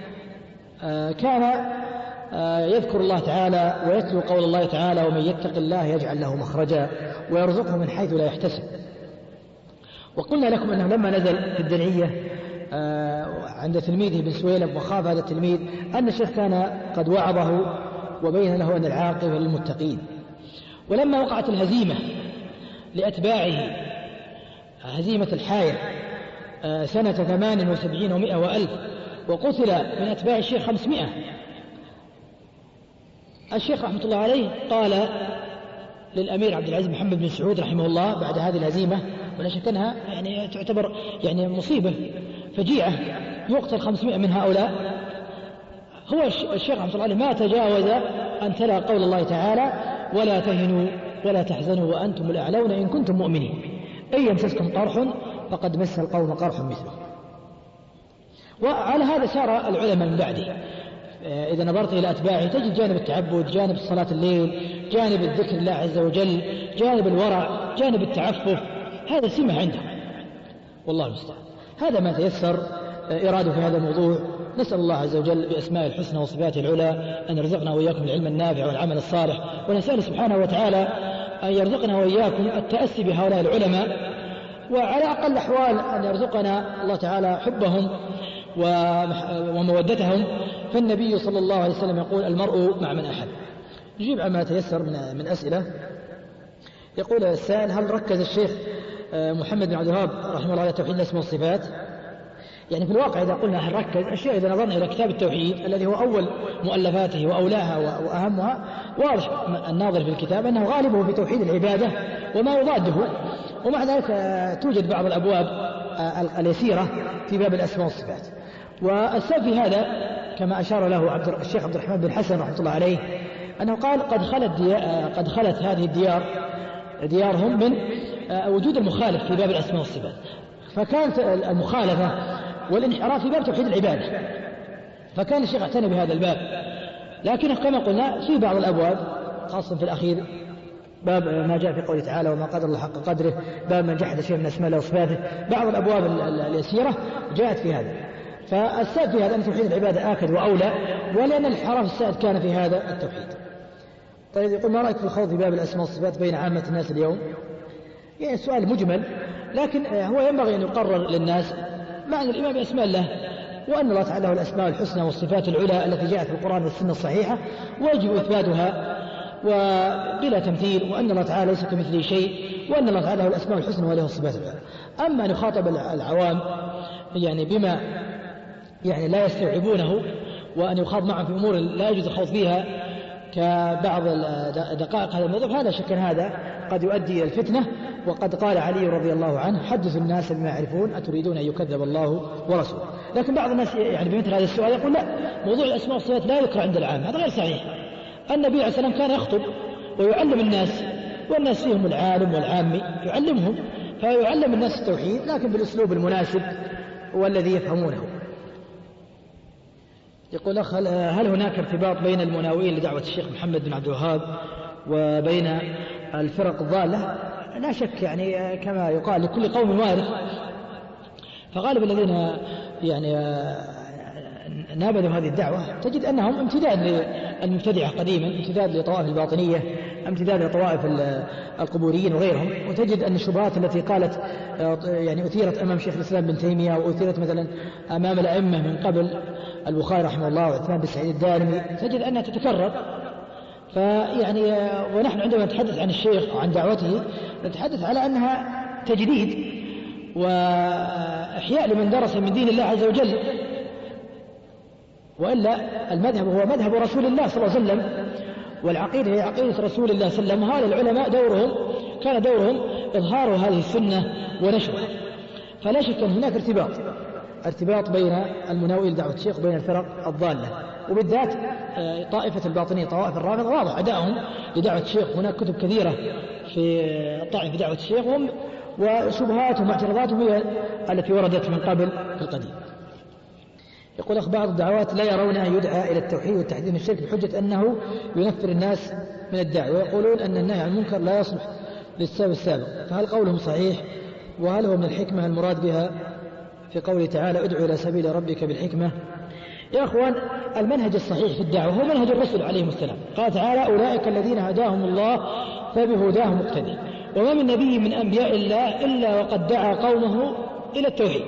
كان يذكر الله تعالى ويتلو قول الله تعالى ومن يتق الله يجعل له مخرجا ويرزقه من حيث لا يحتسب. وقلنا لكم أنه لما نزل في الدنعية عند تلميذه بن سويلم وخاف هذا التلميذ أن الشيخ كان قد وعظه وبين له أن العاقبة للمتقين. ولما وقعت الهزيمة لأتباعه هزيمة الحاير سنة ثمان وسبعين ومئة وألف وقتل من أتباع الشيخ خمسمائة، الشيخ رحمة الله عليه قال للأمير عبد العزيز محمد بن سعود رحمه الله بعد هذه الهزيمة، ولا شك أنها يعني تعتبر يعني مصيبة فجيعة، يقتل خمسمائة من هؤلاء. هو الشيخ رحمه الله عليه ما تجاوز أن تلا قول الله تعالى: ولا تهنوا ولا تحزنوا وأنتم الأعلون إن كنتم مؤمنين، إن يمسسكم قرح فقد مس القوم قرح مثله. وعلى هذا سار العلماء من بعده. إذا نظرت إلى أتباعه تجد جانب التعبد، جانب صلاة الليل، جانب الذكر الله عز وجل، جانب الورع، جانب التعفف، هذا سمة عندهم والله المستعان. هذا ما تيسر إراده في هذا الموضوع. نسأل الله عز وجل بأسماء الحسنى وصفاته العلى أن يرزقنا وإياكم العلم النافع والعمل الصالح، ونسأل سبحانه وتعالى أن يرزقنا وإياكم التأسي بهؤلاء العلماء، وعلى أقل الأحوال أن يرزقنا الله تعالى حبهم ومودتهم. فالنبي صلى الله عليه وسلم يقول: المرء مع من أحب. نجيب عما تيسر من من أسئلة. يقول السائل: هل ركز الشيخ محمد بن عبد الوهاب رحمه الله على توحيد الأسماء والصفات؟ يعني في الواقع إذا قلنا هل ركز الشيء، إذا نظرنا إلى كتاب التوحيد الذي هو أول مؤلفاته وأولاها وأهمها، واضح الناظر في الكتاب أنه غالبه في توحيد العبادة وما يضاده، ومع ذلك توجد بعض الأبواب اليسيرة في باب الأسماء والصفات. والسبب في هذا كما أشار له عبد الشيخ عبد الرحمن بن حسن رحمه الله عليه أنه قال: قد خلت, قد خلت هذه الديار ديارهم من وجود المخالف في باب الأسماء والصفات، فكانت المخالفة والانحراف في باب توحيد العبادة، فكان الشيخ اعتنى بهذا الباب. لكن كما قلنا في بعض الأبواب خاصة في الأخير باب ما جاء في قوله تعالى: وما قدر الله حق قدره، باب من جحد شيء من أسماء الله وصفاته، بعض الأبواب اليسيرة جاءت في هذا. فالسبب في هذا أن توحيد العبادة آكد وأولى، ولأن الانحراف السائد كان في هذا التوحيد. طيب يقول: ما رأيك في الخوض في باب الأسماء والصفات بين عامة الناس اليوم؟ يعني سؤال مجمل، لكن هو ينبغي أن يقرر للناس معنى الإيمان بأسماء الله، وأن الله تعالى له الأسماء الحسنى والصفات العلى التي جاءت في القرآن والسنة الصحيحة، ويجب إثباتها وبلا تمثيل، وأن الله تعالى ليس كمثله شيء، وأن الله تعالى له الأسماء الحسنى وله الصفات العلى. أما أن يخاطب العوام يعني بما يعني لا يستوعبونه، وأن يخاض معهم في أمور لا يجوز الخوض فيها كبعض دقائق هذا الموضوع، هذا شك هذا قد يؤدي إلى الفتنة. وقد قال علي رضي الله عنه: حدثوا الناس بما يعرفون أتريدون أن يكذب الله ورسوله. لكن بعض الناس يعني بمثل هذا السؤال يقول: لا، موضوع الأسماء والصفات لا يذكر عند العام، هذا غير صحيح. النبي عليه السلام كان يخطب ويعلم الناس، والناس فيهم العالم والعامي يعلمهم، فيعلم الناس التوحيد لكن بالأسلوب المناسب والذي يفهمونه. يقول أخ: هل هناك ارتباط بين المناوئين لدعوة الشيخ محمد بن عبد الوهاب وبين الفرق الضالة؟ لا شك، يعني كما يقال لكل قوم وارث، فغالب الذين يعني نابذوا هذه الدعوة تجد أنهم امتداد للمبتدعة قديما، امتداد لطوائف الباطنية، امتداد لطوائف القبوريين وغيرهم. وتجد أن الشبهات التي قالت يعني أثيرت أمام شيخ الإسلام بن تيمية، وأثيرت مثلا أمام الأئمة من قبل البخاري رحمه الله وعثمان بن سعيد الدارمي، تجد أنها تتكرر. فيعني ونحن عندما نتحدث عن الشيخ وعن دعوته نتحدث على أنها تجديد وإحياء لمن درس من دين الله عز وجل، وإلا المذهب هو مذهب رسول الله صلى الله عليه وسلم، والعقيدة هي عقيدة رسول الله صلى الله عليه وسلم. وهذا العلماء دورهم كان دورهم إظهار هذه السنة ونشرها. فلا شك أن هناك ارتباط ارتباط بين المناوئين لدعوة الشيخ وبين الفرق الضالة، وبالذات طائفة الباطنية، طوائف الرافضة، واضح أدائهم لدعوة الشيخ. هناك كتب كثيرة في الطعن في دعوة الشيخ، وشبهاتهم واعتراضاتهم هي التي وردت من قبل في القديم. يقول أخ: بعض الدعوات لا يرون أن يدعى إلى التوحيد والتحذير من الشرك بحجة أنه ينفر الناس من الداعي، ويقولون أن النهي عن المنكر لا يصلح للسبب السابق، فهل قولهم صحيح؟ وهل هو من الحكمة المراد بها في قوله تعالى: ادعو إلى سبيل ربك بالحكمة؟ يا أخوان، المنهج الصحيح في الدعوة هو منهج الرسل عليهم السلام. قال تعالى: أولئك الذين هداهم الله فبهداه مقتدي، وما من نبي من أنبياء الله إلا وقد دعا قومه إلى التوحيد،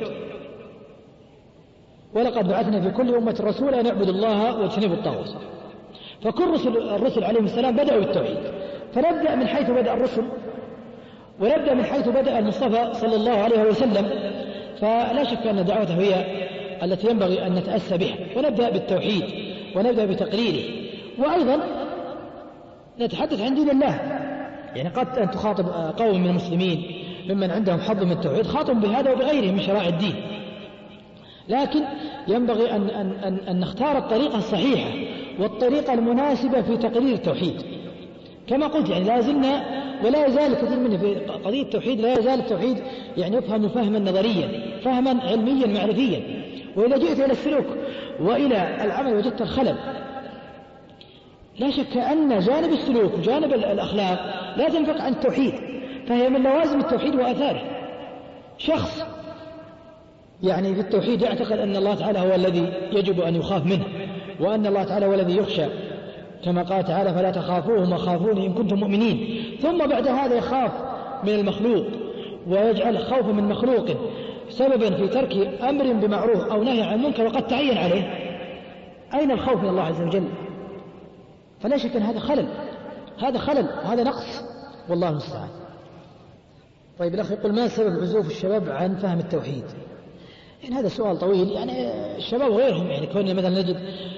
ولقد بعثنا في كل أمة رسولا أن يعبدوا الله واجتنبوا الطاغوت. فكل رسل الرسل عليهم السلام بدأوا بالتوحيد، فنبدأ من حيث بدأ الرسل، ونبدأ من حيث بدأ المصطفى صلى الله عليه وسلم. فلا شك أن دعوته هي التي ينبغي أن نتأسى بها، ونبدأ بالتوحيد ونبدأ بتقريره، وأيضا نتحدث عن دين الله. يعني قد أن تخاطب قوم من المسلمين ممن عندهم حظ من التوحيد، خاطب بهذا وبغيره من شرائع الدين، لكن ينبغي أن, أن, أن, أن نختار الطريقة الصحيحة والطريقة المناسبة في تقرير التوحيد. كما قلت يعني لا زلنا ولا يزال كثير منه في قضية التوحيد، لا يزال التوحيد يعني يفهم فهما نظريا، فهما علميا معرفيا. وإذا جئت إلى السلوك وإلى العمل وجدت الخلل، لا شك أن جانب السلوك وجانب الأخلاق لا تنفك عن التوحيد، فهي من لوازم التوحيد وآثاره. شخص يعني في التوحيد يعتقد أن الله تعالى هو الذي يجب أن يخاف منه، وأن الله تعالى هو الذي يخشى، كما قال تعالى فلا تخافوهم وخافوني إن كنتم مؤمنين، ثم بعد هذا يخاف من المخلوق ويجعل خوف من مخلوق سببا في ترك أمر بمعروف أو نهي عن منكر وقد تعين عليه. أين الخوف من الله عز وجل؟ فلا شك أن هذا خلل، هذا خلل وهذا نقص، والله المستعان. طيب الأخ يقول ما سبب عزوف الشباب عن فهم التوحيد؟ يعني هذا سؤال طويل. يعني الشباب وغيرهم يعني كوننا مثلا نجد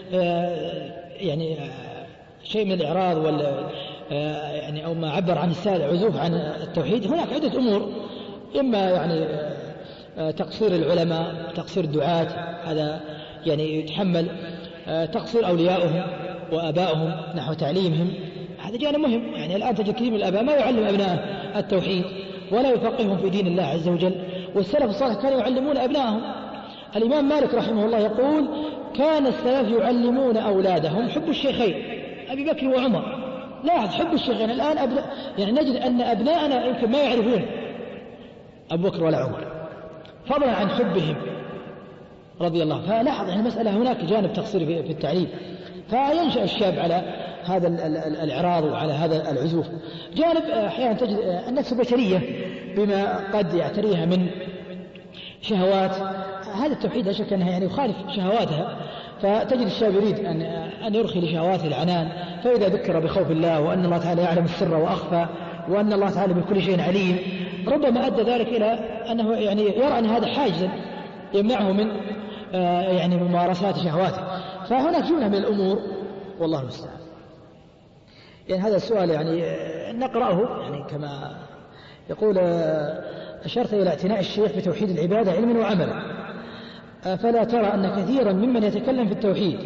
يعني شيء من الإعراض ولا يعني أو ما عبر عن السادة عزوف عن التوحيد، هناك عدة أمور، إما يعني تقصير العلماء، تقصير الدعاة، هذا يعني يتحمل تقصير أولياؤهم وآبائهم نحو تعليمهم، هذا جانب مهم. يعني الآن تجد كثير من الآباء ما يعلم أبنائه التوحيد ولا يفقههم في دين الله عز وجل، والسلف الصالح كانوا يعلمون أبنائهم. الإمام مالك رحمه الله يقول كان السلف يعلمون أولادهم حب الشيخين أبي بكر وعمر. لاحظ حب الشيخين، الآن أبناء يعني نجد أن أبناءنا يمكن ما يعرفون أبو بكر ولا عمر فضلا عن حبهم رضي الله. فلاحظ يعني المسألة هناك جانب تقصير في التعليم، فينشأ الشاب على هذا الإعراض وعلى هذا العزوف. جانب أحيانا تجد النفس البشرية بما قد يعتريها من شهوات، هذا التوحيد لا شك أنها يعني يخالف شهواتها، فتجد الشاب يريد أن أن يرخي لشهواته العنان، فإذا ذكر بخوف الله وأن الله تعالى يعلم السر وأخفى وأن الله تعالى بكل شيء عليم، ربما أدى ذلك إلى أنه يعني يرى أن هذا حاجزا يمنعه من يعني ممارسات شهواته. فهناك جملة من الأمور والله المستعان. يعني هذا السؤال يعني نقرأه يعني كما يقول أشرت إلى اعتناء الشيخ بتوحيد العبادة علما وعملا، فلا ترى أن كثيرا ممن يتكلم في التوحيد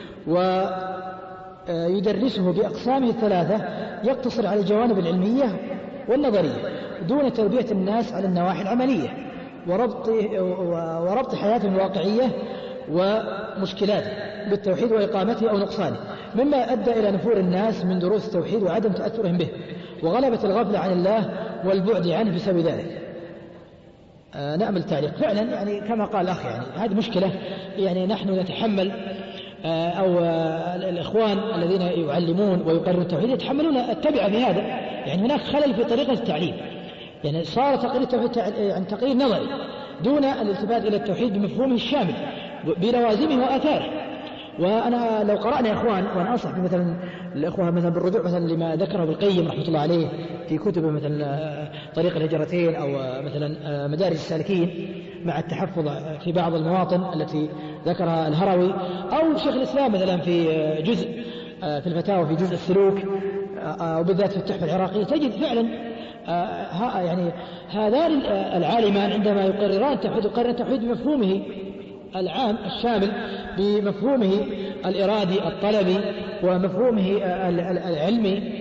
ويدرسه بأقسامه الثلاثة يقتصر على الجوانب العلمية والنظرية دون تربية الناس على النواحي العملية وربط, وربط حياتهم الواقعية ومشكلاته بالتوحيد وإقامته أو نقصانه، مما أدى إلى نفور الناس من دروس التوحيد وعدم تأثرهم به وغلبة الغفلة عن الله والبعد عنه بسبب ذلك. آه نأمل تعليق. فعلا يعني كما قال الأخ يعني هذه مشكلة، يعني نحن نتحمل آه أو آه الإخوان الذين يعلمون ويقررون التوحيد يتحملون التبعة بهذا. يعني هناك خلل في طريقة التعليم، يعني صار تقرير التوحيد يعني تقرير نظري دون الالتفات إلى التوحيد بمفهومه الشامل بلوازمه وآثاره. وأنا لو قرأنا يا إخوان، وأنا أنصح مثلا الإخوة مثلا بالرجوع مثلا لما ذكره بالقيم رحمة الله عليه في كتب مثلا طريق الهجرتين أو مثلا مدارج السالكين مع التحفظ في بعض المواطن التي ذكرها الهروي، أو شيخ الإسلام مثلا في جزء في الفتاوى في جزء السلوك وبالذات في التحفة العراقية، تجد فعلا يعني هذان العالمان عندما يقرران التوحيد يقرران التوحيد بمفهومه العام الشامل، بمفهومه الإرادي الطلبي ومفهومه العلمي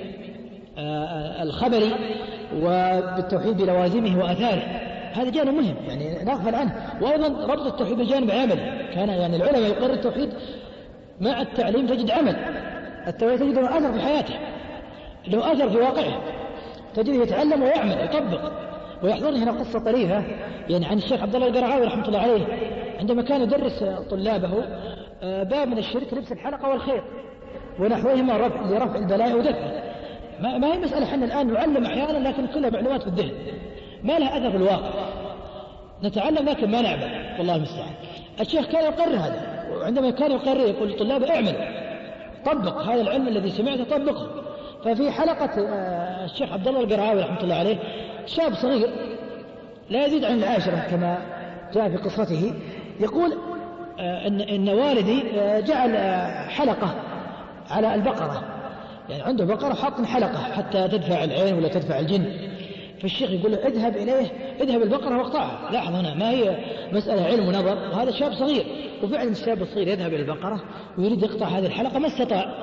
الخبري وبالتوحيد بلوازمه وآثاره. هذا جانب مهم يعني نغفل عنه. وأيضا ربط التوحيد بالجانب العملي، كان يعني العلماء يقرر التوحيد مع التعليم، تجد عمل التوحيد تجد له أثر في حياته، له أثر في واقعه، تجده يتعلم ويعمل يطبق. ويحضرني هنا قصة طريفة يعني عن الشيخ عبد الله القرعاوي رحمة الله عليه، عندما كان يدرس طلابه باب من الشرك لبس الحلقة والخيط ونحوهما لرفع البلاء ودفعه. ما هي مسألة حنا الآن نعلم أحيانا لكن كلها معلومات في الذهن ما لها أثر في الواقع، نتعلم لكن ما نعمل والله المستعان. الشيخ كان يقرر هذا، وعندما كان يقرر يقول للطلاب اعمل طبق هذا العلم الذي سمعته طبقه. ففي حلقة الشيخ عبد الله القرعاوي رحمة الله عليه شاب صغير لا يزيد عن العاشرة كما جاء في قصته، يقول إن, إن والدي جعل حلقة على البقرة يعني عنده بقرة حاط حلقة حتى تدفع العين ولا تدفع الجن، فالشيخ يقول له اذهب إليه، اذهب البقرة واقطعها. لاحظ هنا ما هي مسألة علم ونظر، وهذا شاب صغير، وفعلا الشاب الصغير يذهب إلى البقرة ويريد يقطع هذه الحلقة ما استطاع.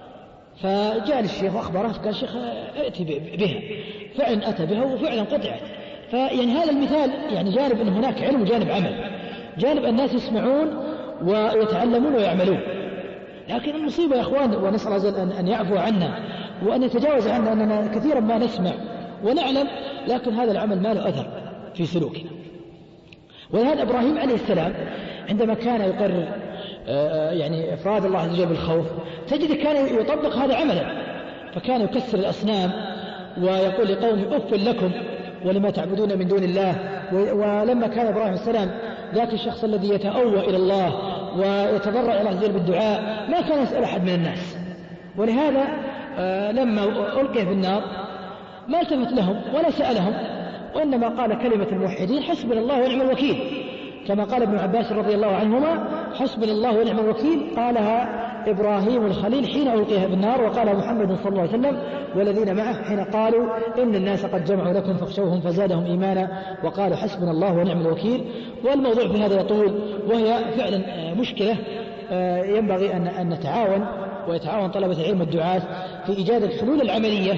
فجاء الشيخ وأخبره، قال الشيخ ائتي بها، فعلا أتى بها وفعلا قطعت. فيعني هذا المثال يعني جانب أن هناك علم وجانب عمل، جانب الناس يسمعون ويتعلمون ويعملون. لكن المصيبة يا أخوان، ونسأل الله أن يعفو عنا وأن يتجاوز عنا، أننا كثيرا ما نسمع ونعلم لكن هذا العمل ما له أثر في سلوكنا. ولهذا إبراهيم عليه السلام عندما كان يقرر يعني إفراد الله عز وجل بالخوف، تجد كان يطبق هذا عملا، فكان يكسر الأصنام ويقول لقوم أف لكم ولما تعبدون من دون الله. ولما كان إبراهيم عليه السلام ذاك الشخص الذي يتأوى إلى الله ويتضرع إلى الله عز وجل بالدعاء، ما كان يسأل أحد من الناس. ولهذا لما ألقي في النار ما التفت لهم ولا سألهم، وإنما قال كلمة الموحدين حسبنا الله ونعم الوكيل، كما قال ابن عباس رضي الله عنهما حسبنا الله ونعم الوكيل، قالها إبراهيم الخليل حين ألقيها في النار، وقالها محمد صلى الله عليه وسلم والذين معه حين قالوا إن الناس قد جمعوا لكم فاخشوهم فزادهم إيمانا وقالوا حسبنا الله ونعم الوكيل. والموضوع في هذا يطول، وهي فعلا مشكلة ينبغي أن نتعاون ويتعاون طلبة العلم والدعاة في إيجاد الحلول العملية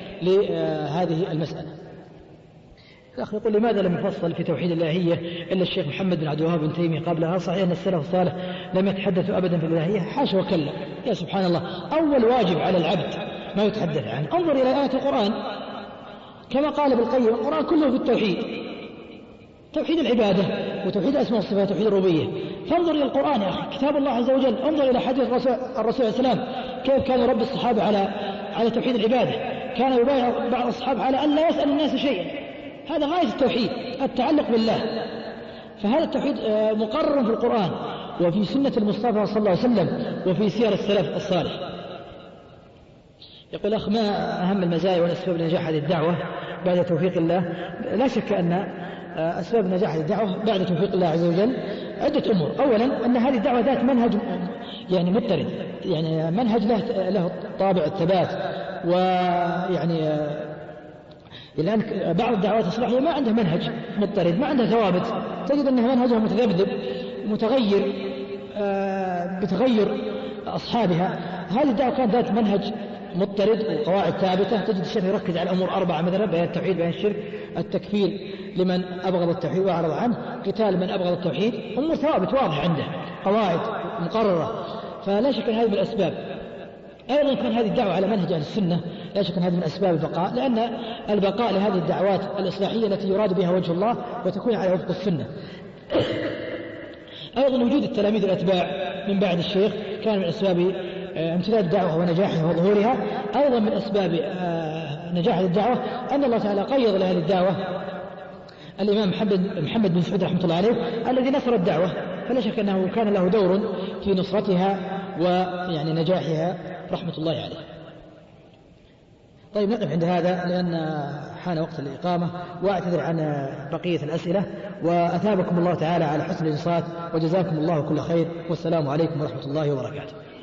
لهذه المسألة. الأخ يقول لماذا لم يفصل في توحيد الإلهية إلا الشيخ محمد بن عبد الوهاب بن تيمية قبلها؟ صحيح أن السلف الصالح لم يتحدثوا أبدا في الإلهية، حاشا وكلا. يا سبحان الله، أول واجب على العبد ما يتحدث عنه. انظر إلى آية القرآن كما قال ابن القيم، القرآن كله في التوحيد، توحيد العبادة وتوحيد الأسماء والصفات وتوحيد الربوبية. فانظر إلى القرآن يا أخي، كتاب الله عز وجل. انظر إلى حديث الرسول الرسول صلى الله عليه وسلم كيف كان يربي الصحابة على على توحيد العبادة، كان يبايع بعض الصحابة على أن لا يسأل الناس شيئا. هذا غاية التوحيد، التعلق بالله. فهذا التوحيد مقرر في القرآن وفي سنة المصطفى صلى الله عليه وسلم وفي سير السلف الصالح. يقول أخ، ما أهم المزايا والأسباب لنجاح هذه الدعوة بعد توفيق الله؟ لا شك أن أسباب نجاح هذه الدعوة بعد توفيق الله عز وجل عدة أمور. أولا أن هذه الدعوة ذات منهج يعني مضطرد، يعني منهج له, له طابع الثبات. ويعني الآن بعض الدعوات الإصلاحية ما عندها منهج مضطرد، ما عندها ثوابت، تجد أنها منهجها متذبذب متغير بتغير أصحابها. هذه الدعوة كانت ذات منهج مضطرد وقواعد ثابتة. تجد الشيخ يركز على أمور أربعة مثلا: بيان التوحيد، بيان الشرك، التكفير لمن أبغض التوحيد وأعرض عنه، قتال من أبغض التوحيد. أمور ثوابت واضحة عنده، قواعد مقررة. فلا شك أن هذه من الأسباب. أيضا كان هذه الدعوة على منهج أهل السنة، لا شك أن هذه من أسباب البقاء، لأن البقاء لهذه الدعوات الإصلاحية التي يراد بها وجه الله وتكون على وفق السنة. أيضا وجود التلاميذ الأتباع من بعد الشيخ كان من أسباب امتداد الدعوة ونجاحها وظهورها. أيضا من أسباب نجاح الدعوة أن الله تعالى قيض لهذه الدعوة الإمام محمد, محمد بن سعود رحمة الله عليه الذي نصر الدعوة، فلا شك أنه كان له دور في نصرتها ويعني نجاحها رحمة الله عليه. طيب نقف عند هذا لأن حان وقت الإقامة، وأعتذر عن بقية الأسئلة، وأثابكم الله تعالى على حسن الإنصات، وجزاكم الله كل خير، والسلام عليكم ورحمة الله وبركاته.